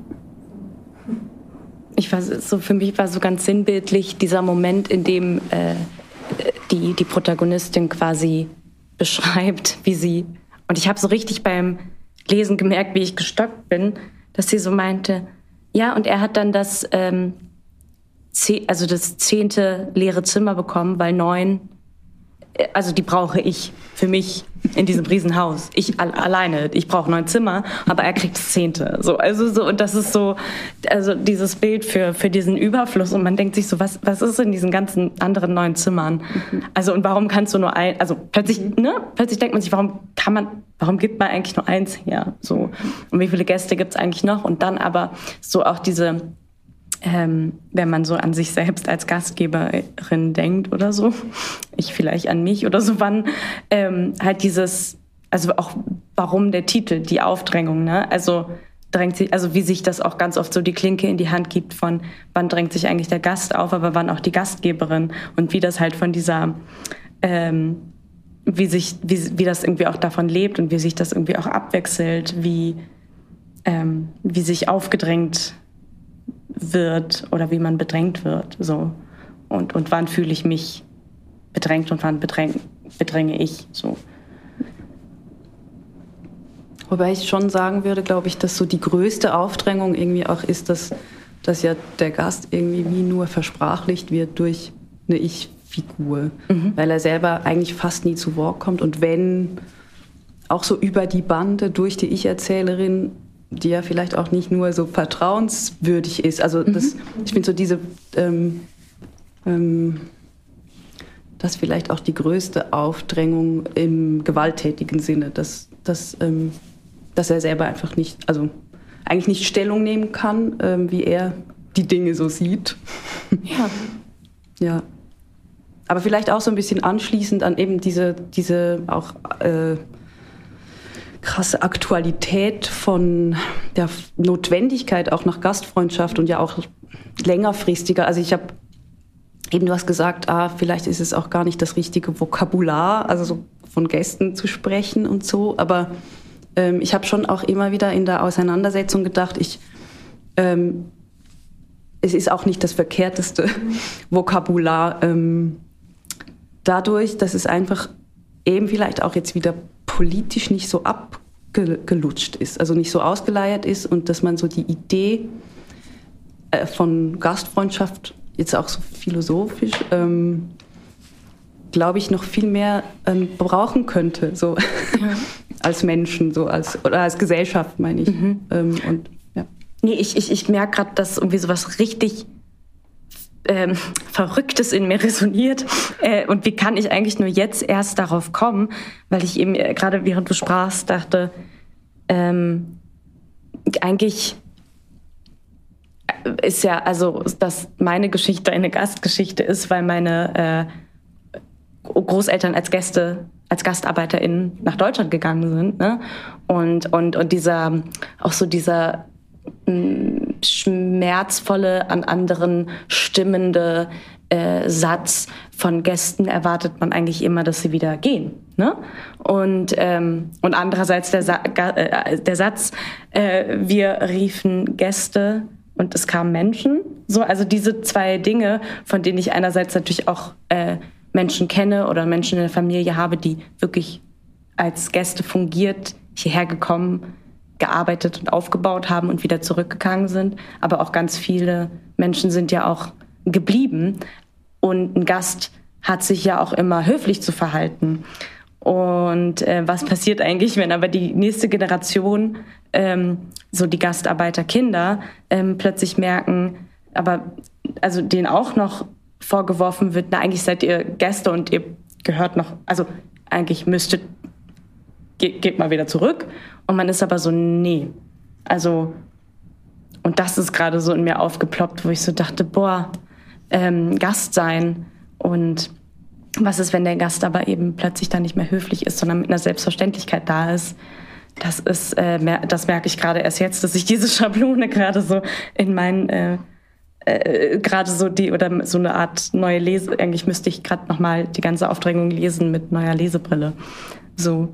C: Für mich war so ganz sinnbildlich dieser Moment, in dem die Protagonistin quasi beschreibt, wie sie, und ich habe so richtig beim Lesen gemerkt, wie ich gestockt bin, dass sie so meinte, ja, und er hat dann das 10. leere Zimmer bekommen, weil 9, also die brauche ich für mich in diesem Riesenhaus. Ich alleine, ich brauche 9 Zimmer, aber er kriegt das 10. So, also so, und das ist so, also dieses Bild für diesen Überfluss, und man denkt sich so, was ist in diesen ganzen anderen 9 Zimmern? Also, und warum kannst du nur also plötzlich denkt man sich, warum gibt man eigentlich nur 1 her? So, und wie viele Gäste gibt es eigentlich noch? Und dann aber so auch diese, wenn man so an sich selbst als Gastgeberin denkt oder so, ich vielleicht an mich oder so, wann halt dieses, also auch warum der Titel, die Aufdrängung, ne? Also drängt sich, also wie sich das auch ganz oft so die Klinke in die Hand gibt von, wann drängt sich eigentlich der Gast auf, aber wann auch die Gastgeberin, und wie das halt von dieser, wie das irgendwie auch davon lebt und wie sich das irgendwie auch abwechselt, wie sich aufgedrängt wird oder wie man bedrängt wird, so. Und wann fühle ich mich bedrängt und wann bedränge ich, so.
D: Wobei ich schon sagen würde, glaube ich, dass so die größte Aufdrängung irgendwie auch ist, dass ja der Gast irgendwie wie nur versprachlicht wird durch eine Ich-Figur, weil er selber eigentlich fast nie zu Wort kommt, und wenn, auch so über die Bande durch die Ich-Erzählerin, die ja vielleicht auch nicht nur so vertrauenswürdig ist. Also ich finde so diese, das vielleicht auch die größte Aufdrängung im gewalttätigen Sinne, dass er selber einfach nicht, also eigentlich nicht Stellung nehmen kann, wie er die Dinge so sieht.
C: Ja.
D: Ja. Aber vielleicht auch so ein bisschen anschließend an eben diese auch krasse Aktualität von der Notwendigkeit auch nach Gastfreundschaft und ja auch längerfristiger. Also ich habe du hast gesagt, vielleicht ist es auch gar nicht das richtige Vokabular, also so von Gästen zu sprechen und so, aber ich habe schon auch immer wieder in der Auseinandersetzung gedacht, es ist auch nicht das verkehrteste Vokabular, dadurch, dass es einfach eben vielleicht auch jetzt wieder politisch nicht so abgelutscht ist, also nicht so ausgeleiert ist und dass man so die Idee von Gastfreundschaft, jetzt auch so philosophisch, glaube ich, noch viel mehr brauchen könnte, so als Menschen, so oder als Gesellschaft, meine ich. Und ja.
C: Nee, ich merke gerade, dass irgendwie sowas richtig Verrücktes in mir resoniert. Und wie kann ich eigentlich nur jetzt erst darauf kommen? Weil ich eben gerade während du sprachst dachte, eigentlich ist ja, also, dass meine Geschichte eine Gastgeschichte ist, weil meine Großeltern als GastarbeiterInnen nach Deutschland gegangen sind, ne? Und dieser schmerzvolle, an anderen stimmende Satz von Gästen erwartet man eigentlich immer, dass sie wieder gehen, ne? Und andererseits der Satz, wir riefen Gäste und es kamen Menschen. So, also diese zwei Dinge, von denen ich einerseits natürlich auch Menschen kenne oder Menschen in der Familie habe, die wirklich als Gäste fungiert, hierher gekommen, gearbeitet und aufgebaut haben und wieder zurückgegangen sind. Aber auch ganz viele Menschen sind ja auch geblieben. Und ein Gast hat sich ja auch immer höflich zu verhalten. Und was passiert eigentlich, wenn aber die nächste Generation, so die Gastarbeiterkinder, plötzlich merken, aber also denen auch noch vorgeworfen wird, na, eigentlich seid ihr Gäste und ihr gehört noch, also eigentlich geht mal wieder zurück. Und man ist aber so, nee. Also, und das ist gerade so in mir aufgeploppt, wo ich so dachte, Gast sein. Und was ist, wenn der Gast aber eben plötzlich dann nicht mehr höflich ist, sondern mit einer Selbstverständlichkeit da ist? Das merke ich gerade erst jetzt, dass ich diese Schablone gerade so in meinen gerade so oder so eine Art neue eigentlich müsste ich gerade nochmal die ganze Aufdrängung lesen mit neuer Lesebrille. So,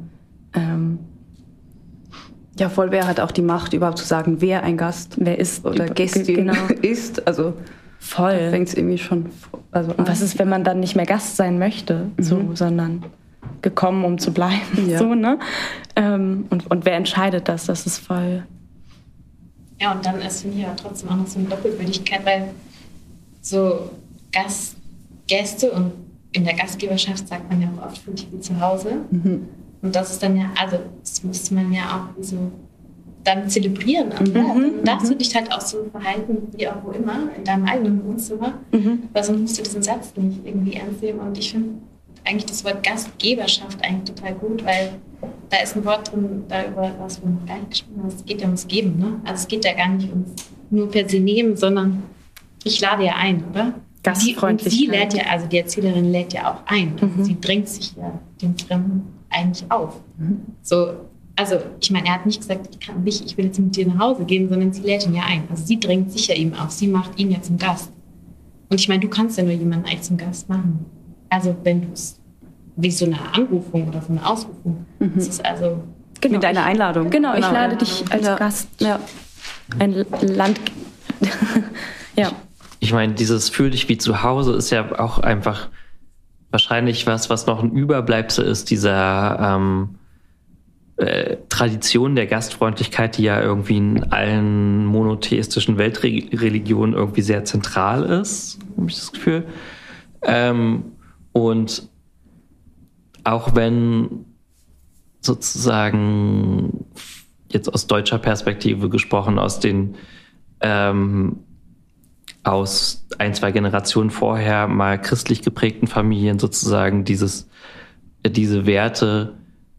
D: ja, voll, wer hat auch die Macht, überhaupt zu sagen, wer ein Gast
C: ist
D: oder Gästin ist. Also
C: voll.
D: Da fängt es irgendwie schon an.
C: Und was ist, wenn man dann nicht mehr Gast sein möchte, sondern gekommen, um zu bleiben? Ja. So, ne? Und wer entscheidet das? Das ist voll.
A: Ja, und dann ist, finde ich, ja trotzdem auch noch so eine Doppelwürdigkeit, weil so Gäste und in der Gastgeberschaft sagt man ja auch oft, fühlt sich wie zu Hause. Und das ist dann ja, also das müsste man ja auch so dann zelebrieren. Dann darfst du dich halt auch so verhalten, wie auch wo immer, in deinem eigenen Wohnzimmer. Weil sonst musst du diesen Satz nicht irgendwie ernst nehmen. Und ich finde eigentlich das Wort Gastgeberschaft eigentlich total gut, weil da ist ein Wort drin, darüber, was wir noch gar nicht gesprochen haben. Es geht ja ums Geben, ne? Also es geht ja gar nicht ums nur per se nehmen, sondern ich lade ja ein, oder?
C: Gastfreundlichkeit.
A: Sie lädt ja, also die Erzählerin lädt ja auch ein. Also sie drängt sich ja dem Fremden eigentlich auf. So, also ich meine, er hat nicht gesagt, ich will jetzt mit dir nach Hause gehen, sondern sie lädt ihn ja ein. Also sie drängt sich ja ihm auf, sie macht ihn ja zum Gast. Und ich meine, du kannst ja nur jemanden eigentlich zum Gast machen. Also wenn du es wie so eine Anrufung oder so eine Ausrufung. Das ist also
D: mit deiner Einladung.
C: Genau, ich lade dich als Gast. Ja. Ein Land. Ja.
B: Ich meine, dieses Fühl dich wie zu Hause ist ja auch einfach wahrscheinlich was noch ein Überbleibsel ist dieser Tradition der Gastfreundlichkeit, die ja irgendwie in allen monotheistischen Weltreligionen irgendwie sehr zentral ist, habe ich das Gefühl. Und auch wenn sozusagen jetzt aus deutscher Perspektive gesprochen, aus 1-2 Generationen vorher mal christlich geprägten Familien sozusagen diese Werte,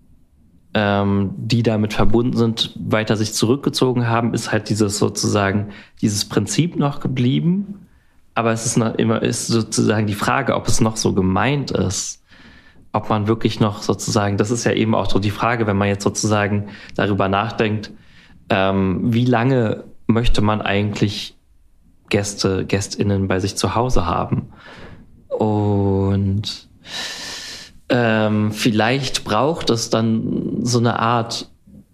B: die damit verbunden sind, weiter sich zurückgezogen haben, ist halt dieses Prinzip noch geblieben. Aber es ist sozusagen die Frage, ob es noch so gemeint ist. Ob man wirklich noch sozusagen, das ist ja eben auch so die Frage, wenn man jetzt sozusagen darüber nachdenkt, wie lange möchte man eigentlich GästInnen bei sich zu Hause haben? Und vielleicht braucht es dann so eine Art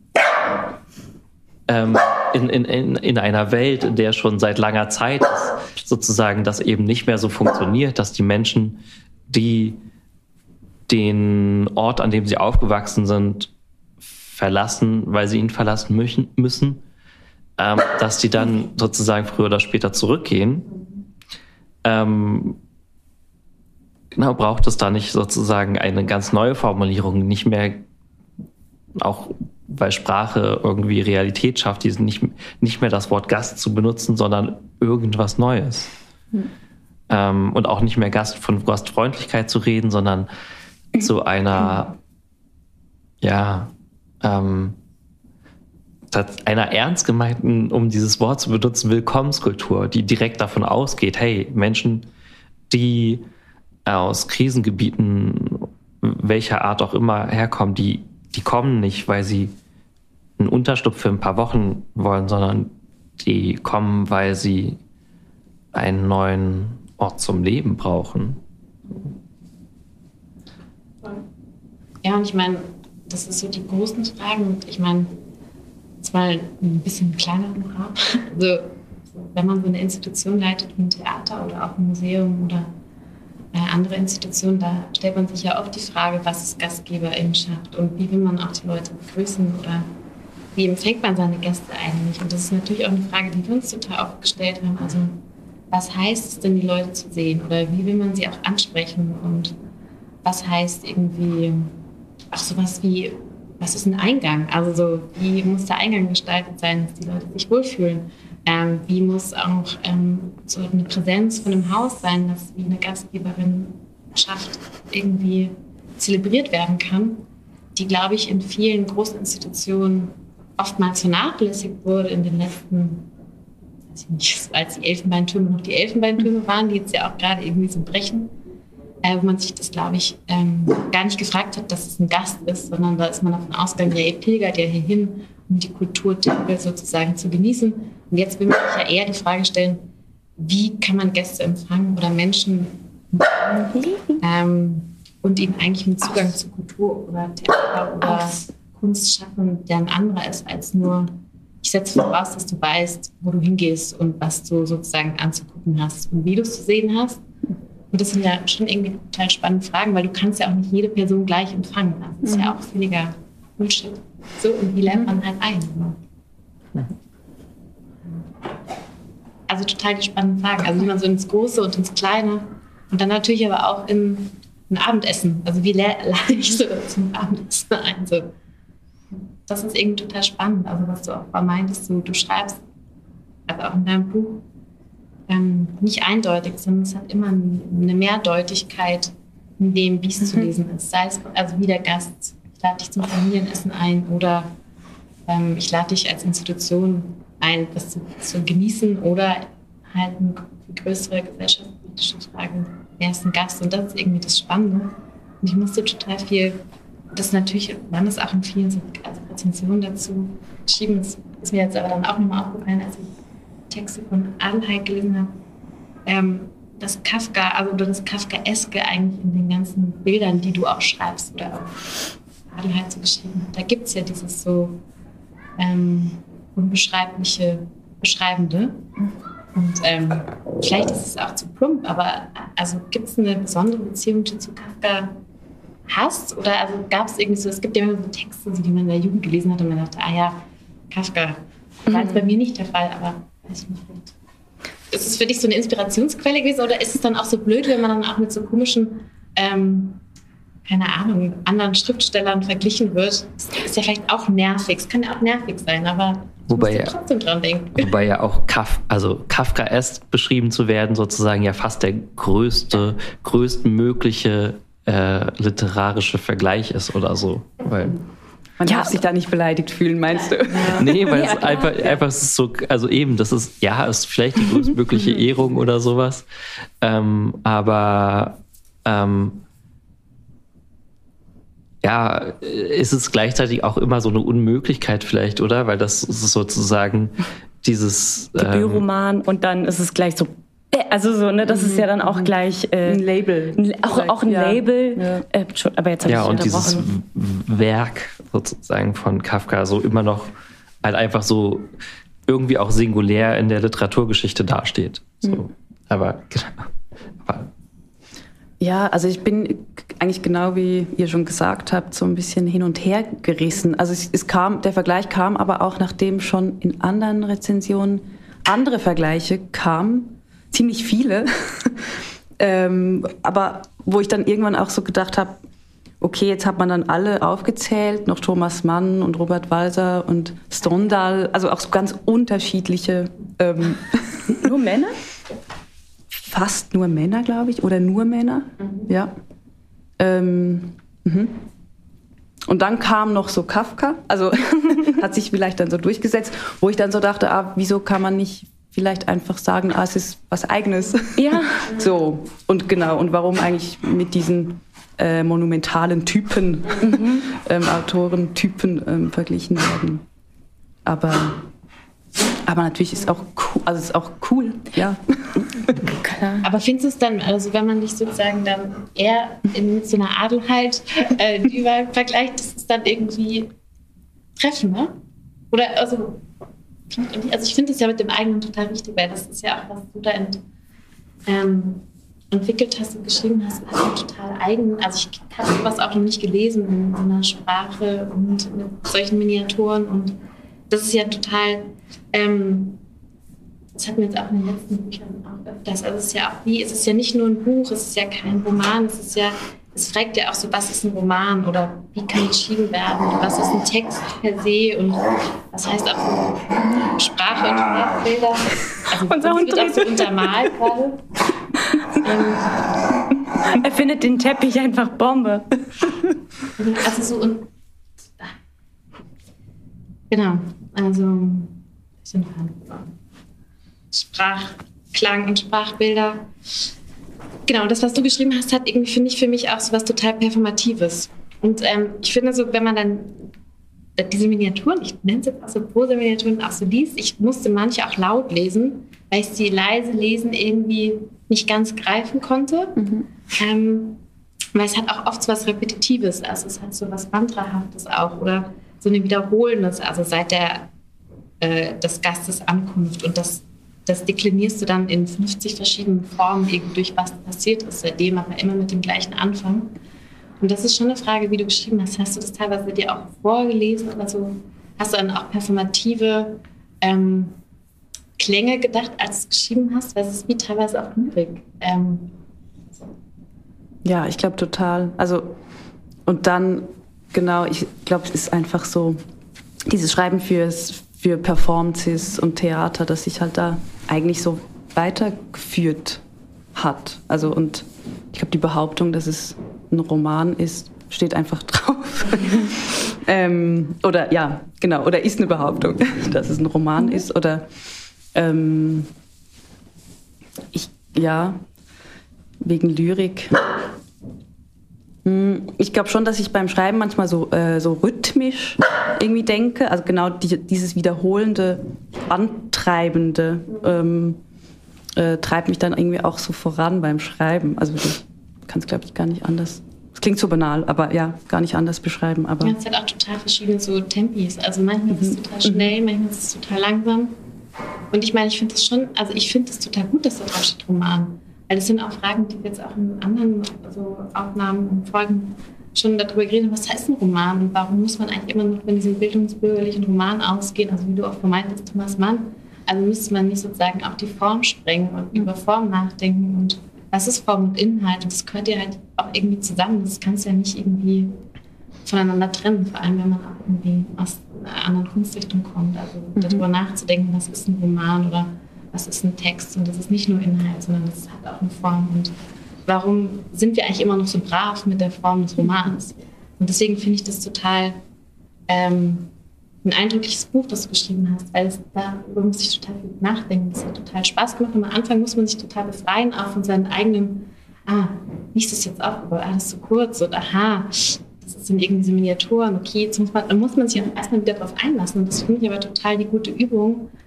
B: in einer Welt, in der schon seit langer Zeit ist, sozusagen das eben nicht mehr so funktioniert, dass die Menschen, die den Ort, an dem sie aufgewachsen sind, verlassen, weil sie ihn verlassen müssen, dass die dann sozusagen früher oder später zurückgehen. Genau, braucht es da nicht sozusagen eine ganz neue Formulierung, nicht mehr, auch weil Sprache irgendwie Realität schafft, nicht mehr das Wort Gast zu benutzen, sondern irgendwas Neues. Und auch nicht mehr von Gastfreundlichkeit zu reden, sondern zu einer, einer ernst gemeinten, um dieses Wort zu benutzen, Willkommenskultur, die direkt davon ausgeht, hey, Menschen, die aus Krisengebieten, welcher Art auch immer herkommen, die kommen nicht, weil sie einen Unterschlupf für ein paar Wochen wollen, sondern die kommen, weil sie einen neuen Ort zum Leben brauchen.
A: Ja, und ich meine, das ist so die großen Fragen. Und ich meine, jetzt mal ein bisschen kleineren Rahmen. Also, wenn man so eine Institution leitet wie ein Theater oder auch ein Museum oder andere Institutionen, da stellt man sich ja oft die Frage, was ist Gastgeberinnenschaft und wie will man auch die Leute begrüßen oder wie empfängt man seine Gäste eigentlich? Und das ist natürlich auch eine Frage, die wir uns total oft gestellt haben. Also, was heißt es denn, die Leute zu sehen? Oder wie will man sie auch ansprechen? Und was heißt irgendwie auch sowas wie, was ist ein Eingang? Also so, wie muss der Eingang gestaltet sein, dass die Leute sich wohlfühlen? Wie muss auch so eine Präsenz von einem Haus sein, dass wie eine Gastgeberin schafft, irgendwie zelebriert werden kann, die, glaube ich, in vielen großen Institutionen oftmals vernachlässigt wurde in den letzten, weiß ich nicht, als die Elfenbeintürme noch die Elfenbeintürme waren, die jetzt ja auch gerade irgendwie so brechen, wo man sich das, glaube ich, gar nicht gefragt hat, dass es ein Gast ist, sondern da ist man davon ausgegangen, ja, ihr pilgert ja hier hin, um die Kulturtempel sozusagen zu genießen. Und jetzt will man sich ja eher die Frage stellen, wie kann man Gäste empfangen oder Menschen und ihnen eigentlich einen Zugang zu Kultur oder Theater oder Kunst schaffen, der ein anderer ist als nur, ich setze voraus, dass du weißt, wo du hingehst und was du sozusagen anzugucken hast und wie du es zu sehen hast. Und das sind ja schon irgendwie total spannende Fragen, weil du kannst ja auch nicht jede Person gleich empfangen. Das ist ja auch völliger Bullshit. So, und wie lernt man halt ein? Also total die spannenden Fragen. Also wie man so ins Große und ins Kleine und dann natürlich aber auch in ein Abendessen. Also wie lade ich so zum Abendessen ein? So. Das ist irgendwie total spannend. Also was du auch meintest, du schreibst, also auch in deinem Buch, nicht eindeutig, sondern es hat immer eine Mehrdeutigkeit in dem, wie es zu lesen ist. Sei es also wie der Gast, ich lade dich zum Familienessen ein oder ich lade dich als Institution ein, das zu genießen oder halt eine größere gesellschaftspolitische Frage, wer ist ein Gast? Und das ist irgendwie das Spannende. Und ich musste total viel, das natürlich, man ist auch in vielen also Rezensionen dazu geschrieben, das ist mir jetzt aber dann auch nochmal aufgefallen, als ich Texte von Adelheid gelesen habe, das Kafka, also das Kafkaeske eigentlich in den ganzen Bildern, die du auch schreibst oder auch Adelheid so geschrieben hat. Da gibt es ja dieses so unbeschreibliche, Beschreibende. Und vielleicht ist es auch zu plump, aber also gibt es eine besondere Beziehung, die du zu Kafka hast? Oder also gab es irgendwie so, es gibt ja immer so Texte, die man in der Jugend gelesen hat und man dachte, Kafka. War jetzt bei mir nicht der Fall, aber weiß ich nicht. Ist es für dich so eine Inspirationsquelle gewesen oder ist es dann auch so blöd, wenn man dann auch mit so komischen, keine Ahnung, anderen Schriftstellern verglichen wird? Ist ja vielleicht auch nervig, es kann ja auch nervig sein, aber
B: wobei
A: musst du trotzdem dran denken.
B: Wobei ja auch Kafkaesk beschrieben zu werden, sozusagen ja fast der größtmögliche literarische Vergleich ist oder so. Weil
D: man darf sich da nicht beleidigt fühlen, meinst du?
B: Ja. Nee, weil es einfach so, also eben, das ist, ist vielleicht die größtmögliche Ehrung oder sowas. Aber ist es gleichzeitig auch immer so eine Unmöglichkeit vielleicht, oder? Weil das ist sozusagen dieses
C: Debütroman und dann ist es gleich so Also so, ne, das ist ja dann auch gleich
D: ein Label.
C: Auch ein Label.
D: Ja.
C: Aber jetzt habe ich
B: und dieses
C: unterbrochen.
B: Werk sozusagen von Kafka so immer noch halt einfach so irgendwie auch singulär in der Literaturgeschichte dasteht. So. Aber
D: ja, also ich bin eigentlich genau wie ihr schon gesagt habt, so ein bisschen hin und her gerissen. Also der Vergleich kam aber auch, nachdem schon in anderen Rezensionen andere Vergleiche kamen, ziemlich viele, aber wo ich dann irgendwann auch so gedacht habe, okay, jetzt hat man dann alle aufgezählt, noch Thomas Mann und Robert Walser und Stendhal, also auch so ganz unterschiedliche.
C: Nur Männer?
D: Fast nur Männer, glaube ich, oder nur Männer, ja. Und dann kam noch so Kafka, also hat sich vielleicht dann so durchgesetzt, wo ich dann so dachte, wieso kann man nicht vielleicht einfach sagen, es ist was Eigenes.
C: Ja.
D: So, und genau, und warum eigentlich mit diesen monumentalen Typen, Autorentypen verglichen werden. Aber natürlich ist auch cool, also ist auch cool, ja.
C: Klar.
A: Aber findest du es dann, also wenn man dich sozusagen dann eher in so einer Adelheid überall vergleicht, das ist dann irgendwie treffender? Oder also ich finde das ja mit dem eigenen total wichtig, weil das ist ja auch, was du da entwickelt hast und geschrieben hast, also total eigen. Also ich habe sowas auch noch nicht gelesen in so einer Sprache und mit solchen Miniaturen und das ist ja total, das hatten wir jetzt auch in den letzten Büchern auch öfters, also es ist ja auch es ist ja nicht nur ein Buch, es ist ja kein Roman, es fragt ja auch so, was ist ein Roman oder wie kann geschrieben werden oder was ist ein Text per se und was heißt auch so Sprache und Sprachbilder. Also
C: Unser Hund
A: wird auch so untermalt gerade.
C: Er findet den Teppich einfach Bombe.
A: Also so und genau, also Sprachklang und Sprachbilder. Genau, das, was du geschrieben hast, hat irgendwie, finde ich, für mich auch so was total Performatives. Und ich finde so, wenn man dann diese Miniaturen, ich nenne es jetzt auch so Prosa-Miniaturen, auch so liest, ich musste manche auch laut lesen, weil ich sie leise lesen irgendwie nicht ganz greifen konnte. Weil es hat auch oft so was Repetitives, also es hat so was Mantrahaftes auch oder so eine Wiederholendes, also seit des Gastes Ankunft und das deklinierst du dann in 50 verschiedenen Formen, eben durch was passiert ist seitdem, aber immer mit dem gleichen Anfang. Und das ist schon eine Frage, wie du geschrieben hast. Hast du das teilweise dir auch vorgelesen oder so? Hast du dann auch performative Klänge gedacht, als du es geschrieben hast? Weil es ist wie teilweise auch Lyrik.
D: Ja, ich glaube total. Also, und dann, genau, ich glaube, es ist einfach so, dieses Schreiben für Performances und Theater, das sich halt da eigentlich so weitergeführt hat. Also, und ich glaube, die Behauptung, dass es ein Roman ist, steht einfach drauf. Oder ja, genau, oder ist eine Behauptung, dass es ein Roman ist. Oder wegen Lyrik. Ich glaube schon, dass ich beim Schreiben manchmal so rhythmisch irgendwie denke. Also genau dieses wiederholende, antreibende treibt mich dann irgendwie auch so voran beim Schreiben. Also ich kann es, glaube ich, gar nicht anders. Es klingt so banal, aber ja, gar nicht anders beschreiben. Aber
A: ja, es hat auch total verschiedene so Tempis. Also manchmal ist es total schnell, manchmal ist es total langsam. Und ich meine, ich finde es total gut, dass da drauf steht Roman. Weil das sind auch Fragen, die wir jetzt auch in anderen Aufnahmen und Folgen schon darüber geredet haben, was heißt ein Roman und warum muss man eigentlich immer noch von diesem bildungsbürgerlichen Roman ausgehen, also wie du auch vermeintest, Thomas Mann, also müsste man nicht sozusagen auf die Form sprengen und über Form nachdenken und was ist Form und Inhalt und das gehört ja halt auch irgendwie zusammen, das kannst du ja nicht irgendwie voneinander trennen, vor allem wenn man auch irgendwie aus einer anderen Kunstrichtung kommt, also darüber nachzudenken, was ist ein Roman oder was ist ein Text und das ist nicht nur Inhalt, sondern das hat auch eine Form und warum sind wir eigentlich immer noch so brav mit der Form des Romans? Und deswegen finde ich das total ein eindrückliches Buch, das du geschrieben hast, weil darüber muss ich total viel nachdenken. Das hat total Spaß gemacht. Und am Anfang muss man sich total befreien, auch von seinen eigenen, liest das jetzt auch, aber das ist so kurz und das sind irgendwie so Miniaturen, okay, dann muss man sich auch erstmal wieder darauf einlassen. Und das finde ich aber total die gute Übung,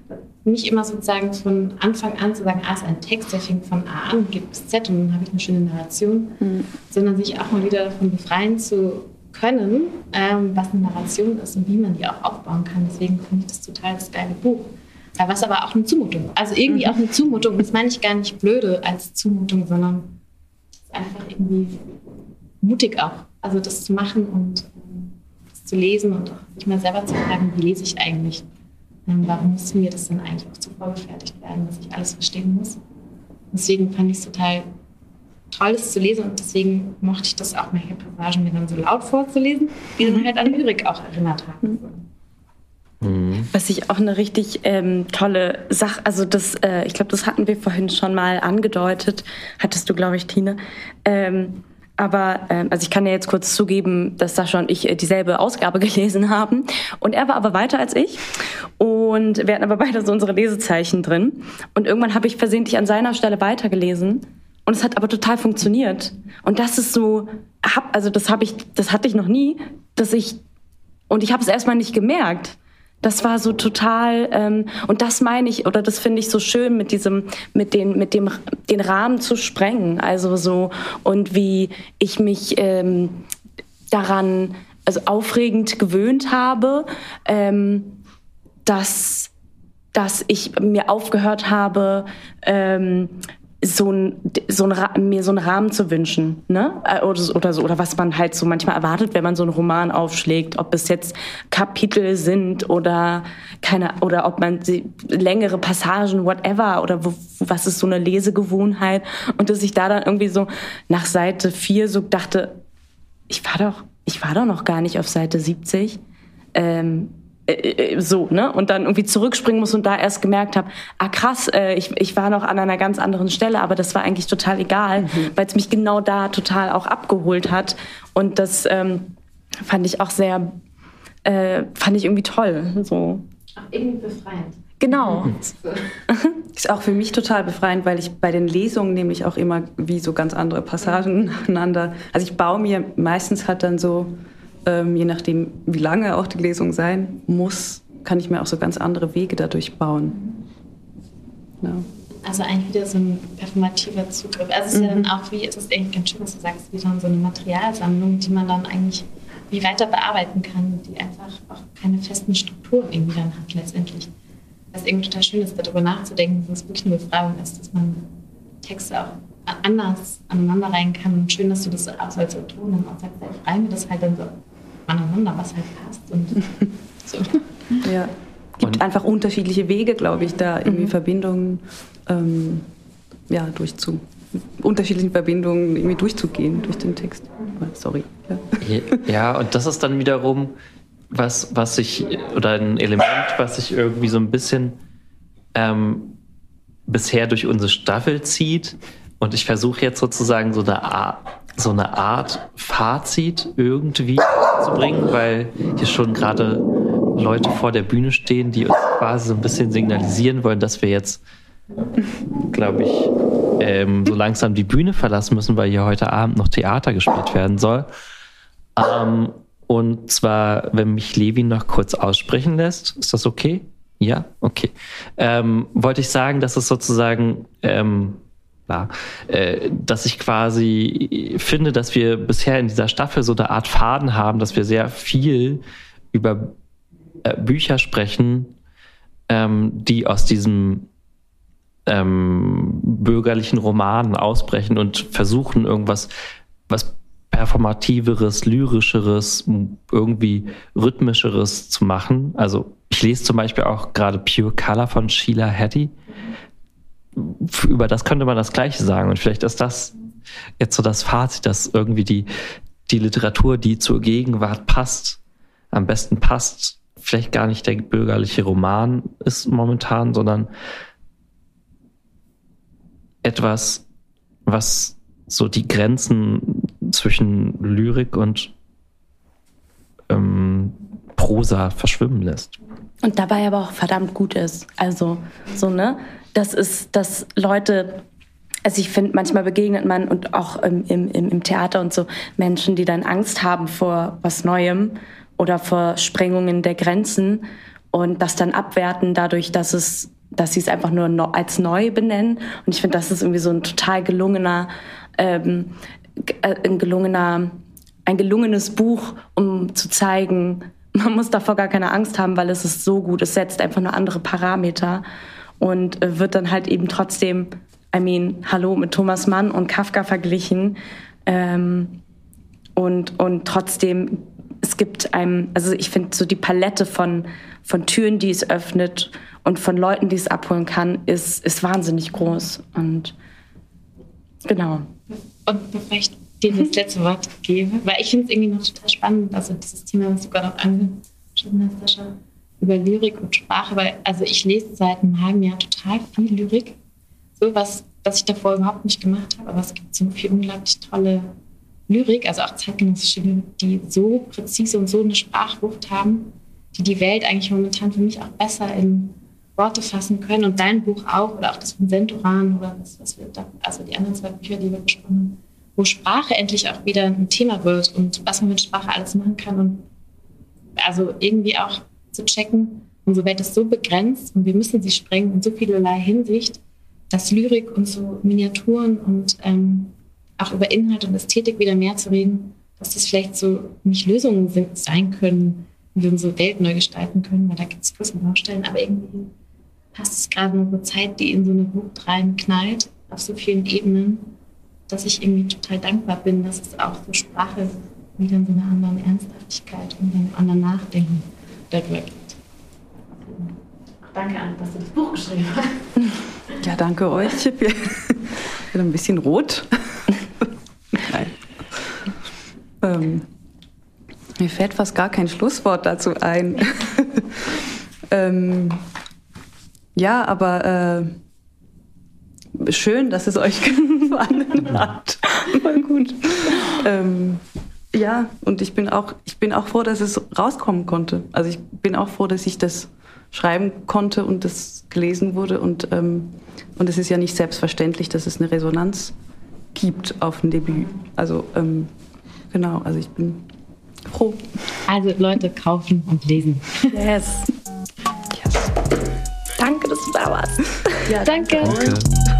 A: nicht immer sozusagen von Anfang an zu sagen, ist ein Text, der fängt von A an, geht bis Z und dann habe ich eine schöne Narration, sondern sich auch mal wieder davon befreien zu können, was eine Narration ist und wie man die auch aufbauen kann. Deswegen finde ich das total das geile Buch. Was aber auch eine Zumutung, also irgendwie auch eine Zumutung, das meine ich gar nicht blöde als Zumutung, sondern es ist einfach irgendwie mutig auch, also das zu machen und das zu lesen und auch sich mal selber zu fragen, wie lese ich eigentlich? Warum muss mir das dann eigentlich auch zu vorgefertigt werden, dass ich alles verstehen muss? Deswegen fand ich es total toll, das zu lesen und deswegen mochte ich das auch, manche Passagen mir dann so laut vorzulesen, die dann halt an Lyrik auch erinnert haben.
C: Was ich auch eine richtig tolle Sache, also das, ich glaube, das hatten wir vorhin schon mal angedeutet, hattest du, glaube ich, Tine. Also ich kann ja jetzt kurz zugeben, dass Sascha und ich dieselbe Ausgabe gelesen haben. Und er war aber weiter als ich. Und wir hatten aber beide so unsere Lesezeichen drin. Und irgendwann habe ich versehentlich an seiner Stelle weitergelesen. Und es hat aber total funktioniert. Und das ist so, das hatte ich noch nie, und ich habe es erstmal nicht gemerkt. Das war so total, und das meine ich, oder das finde ich so schön, den Rahmen zu sprengen. Also so, und wie ich mich daran, also aufregend gewöhnt habe, dass ich mir aufgehört habe, mir so einen Rahmen zu wünschen, ne? Oder so, oder was man halt so manchmal erwartet, wenn man so einen Roman aufschlägt, ob es jetzt Kapitel sind oder ob man längere Passagen, whatever, oder was ist so eine Lesegewohnheit, und dass ich da dann irgendwie so nach Seite 4 so dachte, ich war doch noch gar nicht auf Seite 70, so, ne? Und dann irgendwie zurückspringen muss und da erst gemerkt habe, krass, ich war noch an einer ganz anderen Stelle, aber das war eigentlich total egal, weil es mich genau da total auch abgeholt hat. Und das fand ich auch fand ich irgendwie toll. So.
A: Auch irgendwie befreiend.
C: Genau.
D: Ist auch für mich total befreiend, weil ich bei den Lesungen nämlich auch immer wie so ganz andere Passagen nacheinander, also ich baue mir meistens halt dann so, je nachdem, wie lange auch die Lesung sein muss, kann ich mir auch so ganz andere Wege dadurch bauen. Ja.
A: Also eigentlich wieder so ein performativer Zugriff. Also es ist ja dann auch das ist eigentlich ganz schön, was du sagst, wie dann so eine Materialsammlung, die man dann eigentlich wie weiter bearbeiten kann, die einfach auch keine festen Strukturen irgendwie dann hat letztendlich. Was irgendwie total schön ist, darüber nachzudenken, dass es wirklich eine Befreiung ist, dass man Texte auch anders aneinanderreihen kann. Und schön, dass du das auch so als Autorin dann auch sagst, ich reime das halt dann so aneinander, was halt passt. Und so.
D: Ja, gibt einfach unterschiedliche Wege, glaube ich, da irgendwie Verbindungen unterschiedlichen Verbindungen irgendwie durchzugehen durch den Text. Sorry.
B: Ja, und das ist dann wiederum ein Element, was sich irgendwie so ein bisschen bisher durch unsere Staffel zieht. Und ich versuche jetzt sozusagen so eine Art Fazit irgendwie zu bringen, weil hier schon gerade Leute vor der Bühne stehen, die uns quasi so ein bisschen signalisieren wollen, dass wir jetzt, glaube ich, so langsam die Bühne verlassen müssen, weil hier heute Abend noch Theater gespielt werden soll. Und zwar, wenn mich Levin noch kurz aussprechen lässt, ist das okay? Ja? Okay. Wollte ich sagen, dass es sozusagen, dass ich quasi finde, dass wir bisher in dieser Staffel so eine Art Faden haben, dass wir sehr viel über Bücher sprechen, die aus diesem bürgerlichen Roman ausbrechen und versuchen, was Performativeres, Lyrischeres, irgendwie Rhythmischeres zu machen. Also ich lese zum Beispiel auch gerade Pure Color von Sheila Heti. Über das könnte man das Gleiche sagen. Und vielleicht ist das jetzt so das Fazit, dass irgendwie die Literatur, die zur Gegenwart passt, am besten passt, vielleicht gar nicht der bürgerliche Roman ist momentan, sondern etwas, was so die Grenzen zwischen Lyrik und Prosa verschwimmen lässt.
C: Und dabei aber auch verdammt gut ist. Also so, ne? Das ist, dass Leute, also ich finde, manchmal begegnet man und auch im Theater und so Menschen, die dann Angst haben vor was Neuem oder vor Sprengungen der Grenzen und das dann abwerten dadurch, dass es dass sie es einfach nur als neu benennen. Und ich finde, das ist irgendwie so ein total ein gelungenes Buch, um zu zeigen, man muss davor gar keine Angst haben, weil es ist so gut. Es setzt einfach nur andere Parameter und wird dann halt eben trotzdem, hallo, mit Thomas Mann und Kafka verglichen. Und trotzdem, es gibt einem, also ich finde so die Palette von Türen, die es öffnet und von Leuten, die es abholen kann, ist wahnsinnig groß. Und genau.
A: Und bevor ich dir das letzte Wort gebe, weil ich finde es irgendwie noch total spannend, also dieses Thema, was du gerade auch angeschnitten hast, Sascha, über Lyrik und Sprache, weil also ich lese seit einem halben Jahr total viel Lyrik, so was ich davor überhaupt nicht gemacht habe, aber es gibt so viel unglaublich tolle Lyrik, also auch zeitgenössische Lyrik, die so präzise und so eine Sprachwucht haben, die Welt eigentlich momentan für mich auch besser in Worte fassen können und dein Buch auch, oder auch das von Sentoran oder das, was wir da, also die anderen 2 Bücher, die wir besprochen haben, wo Sprache endlich auch wieder ein Thema wird und was man mit Sprache alles machen kann und also irgendwie auch zu checken, unsere Welt ist so begrenzt und wir müssen sie sprengen in so vielerlei Hinsicht, dass Lyrik und so Miniaturen und auch über Inhalt und Ästhetik wieder mehr zu reden, dass das vielleicht so nicht Lösungen sein können, wie wir unsere Welt neu gestalten können, weil da gibt es große Baustellen, aber irgendwie passt es gerade eine Zeit, die in so eine Wucht reinknallt, auf so vielen Ebenen, dass ich irgendwie total dankbar bin, dass es auch so Sprache wieder in so einer anderen Ernsthaftigkeit und einem anderen Nachdenken darüber gibt. Danke, Anne, dass du das Buch geschrieben hast.
D: Ja, danke euch. Ich bin ein bisschen rot. Nein. Mir fällt fast gar kein Schlusswort dazu ein. Ja, aber schön, dass es euch gefallen hat. Voll gut. Ja, und ich bin auch froh, dass es rauskommen konnte. Also ich bin auch froh, dass ich das schreiben konnte und das gelesen wurde. Und es ist ja nicht selbstverständlich, dass es eine Resonanz gibt auf ein Debüt. Also genau, also ich bin froh.
A: Also Leute, kaufen und lesen.
C: Yes. Danke, dass du da warst.
D: Ja,
C: danke.
B: Danke.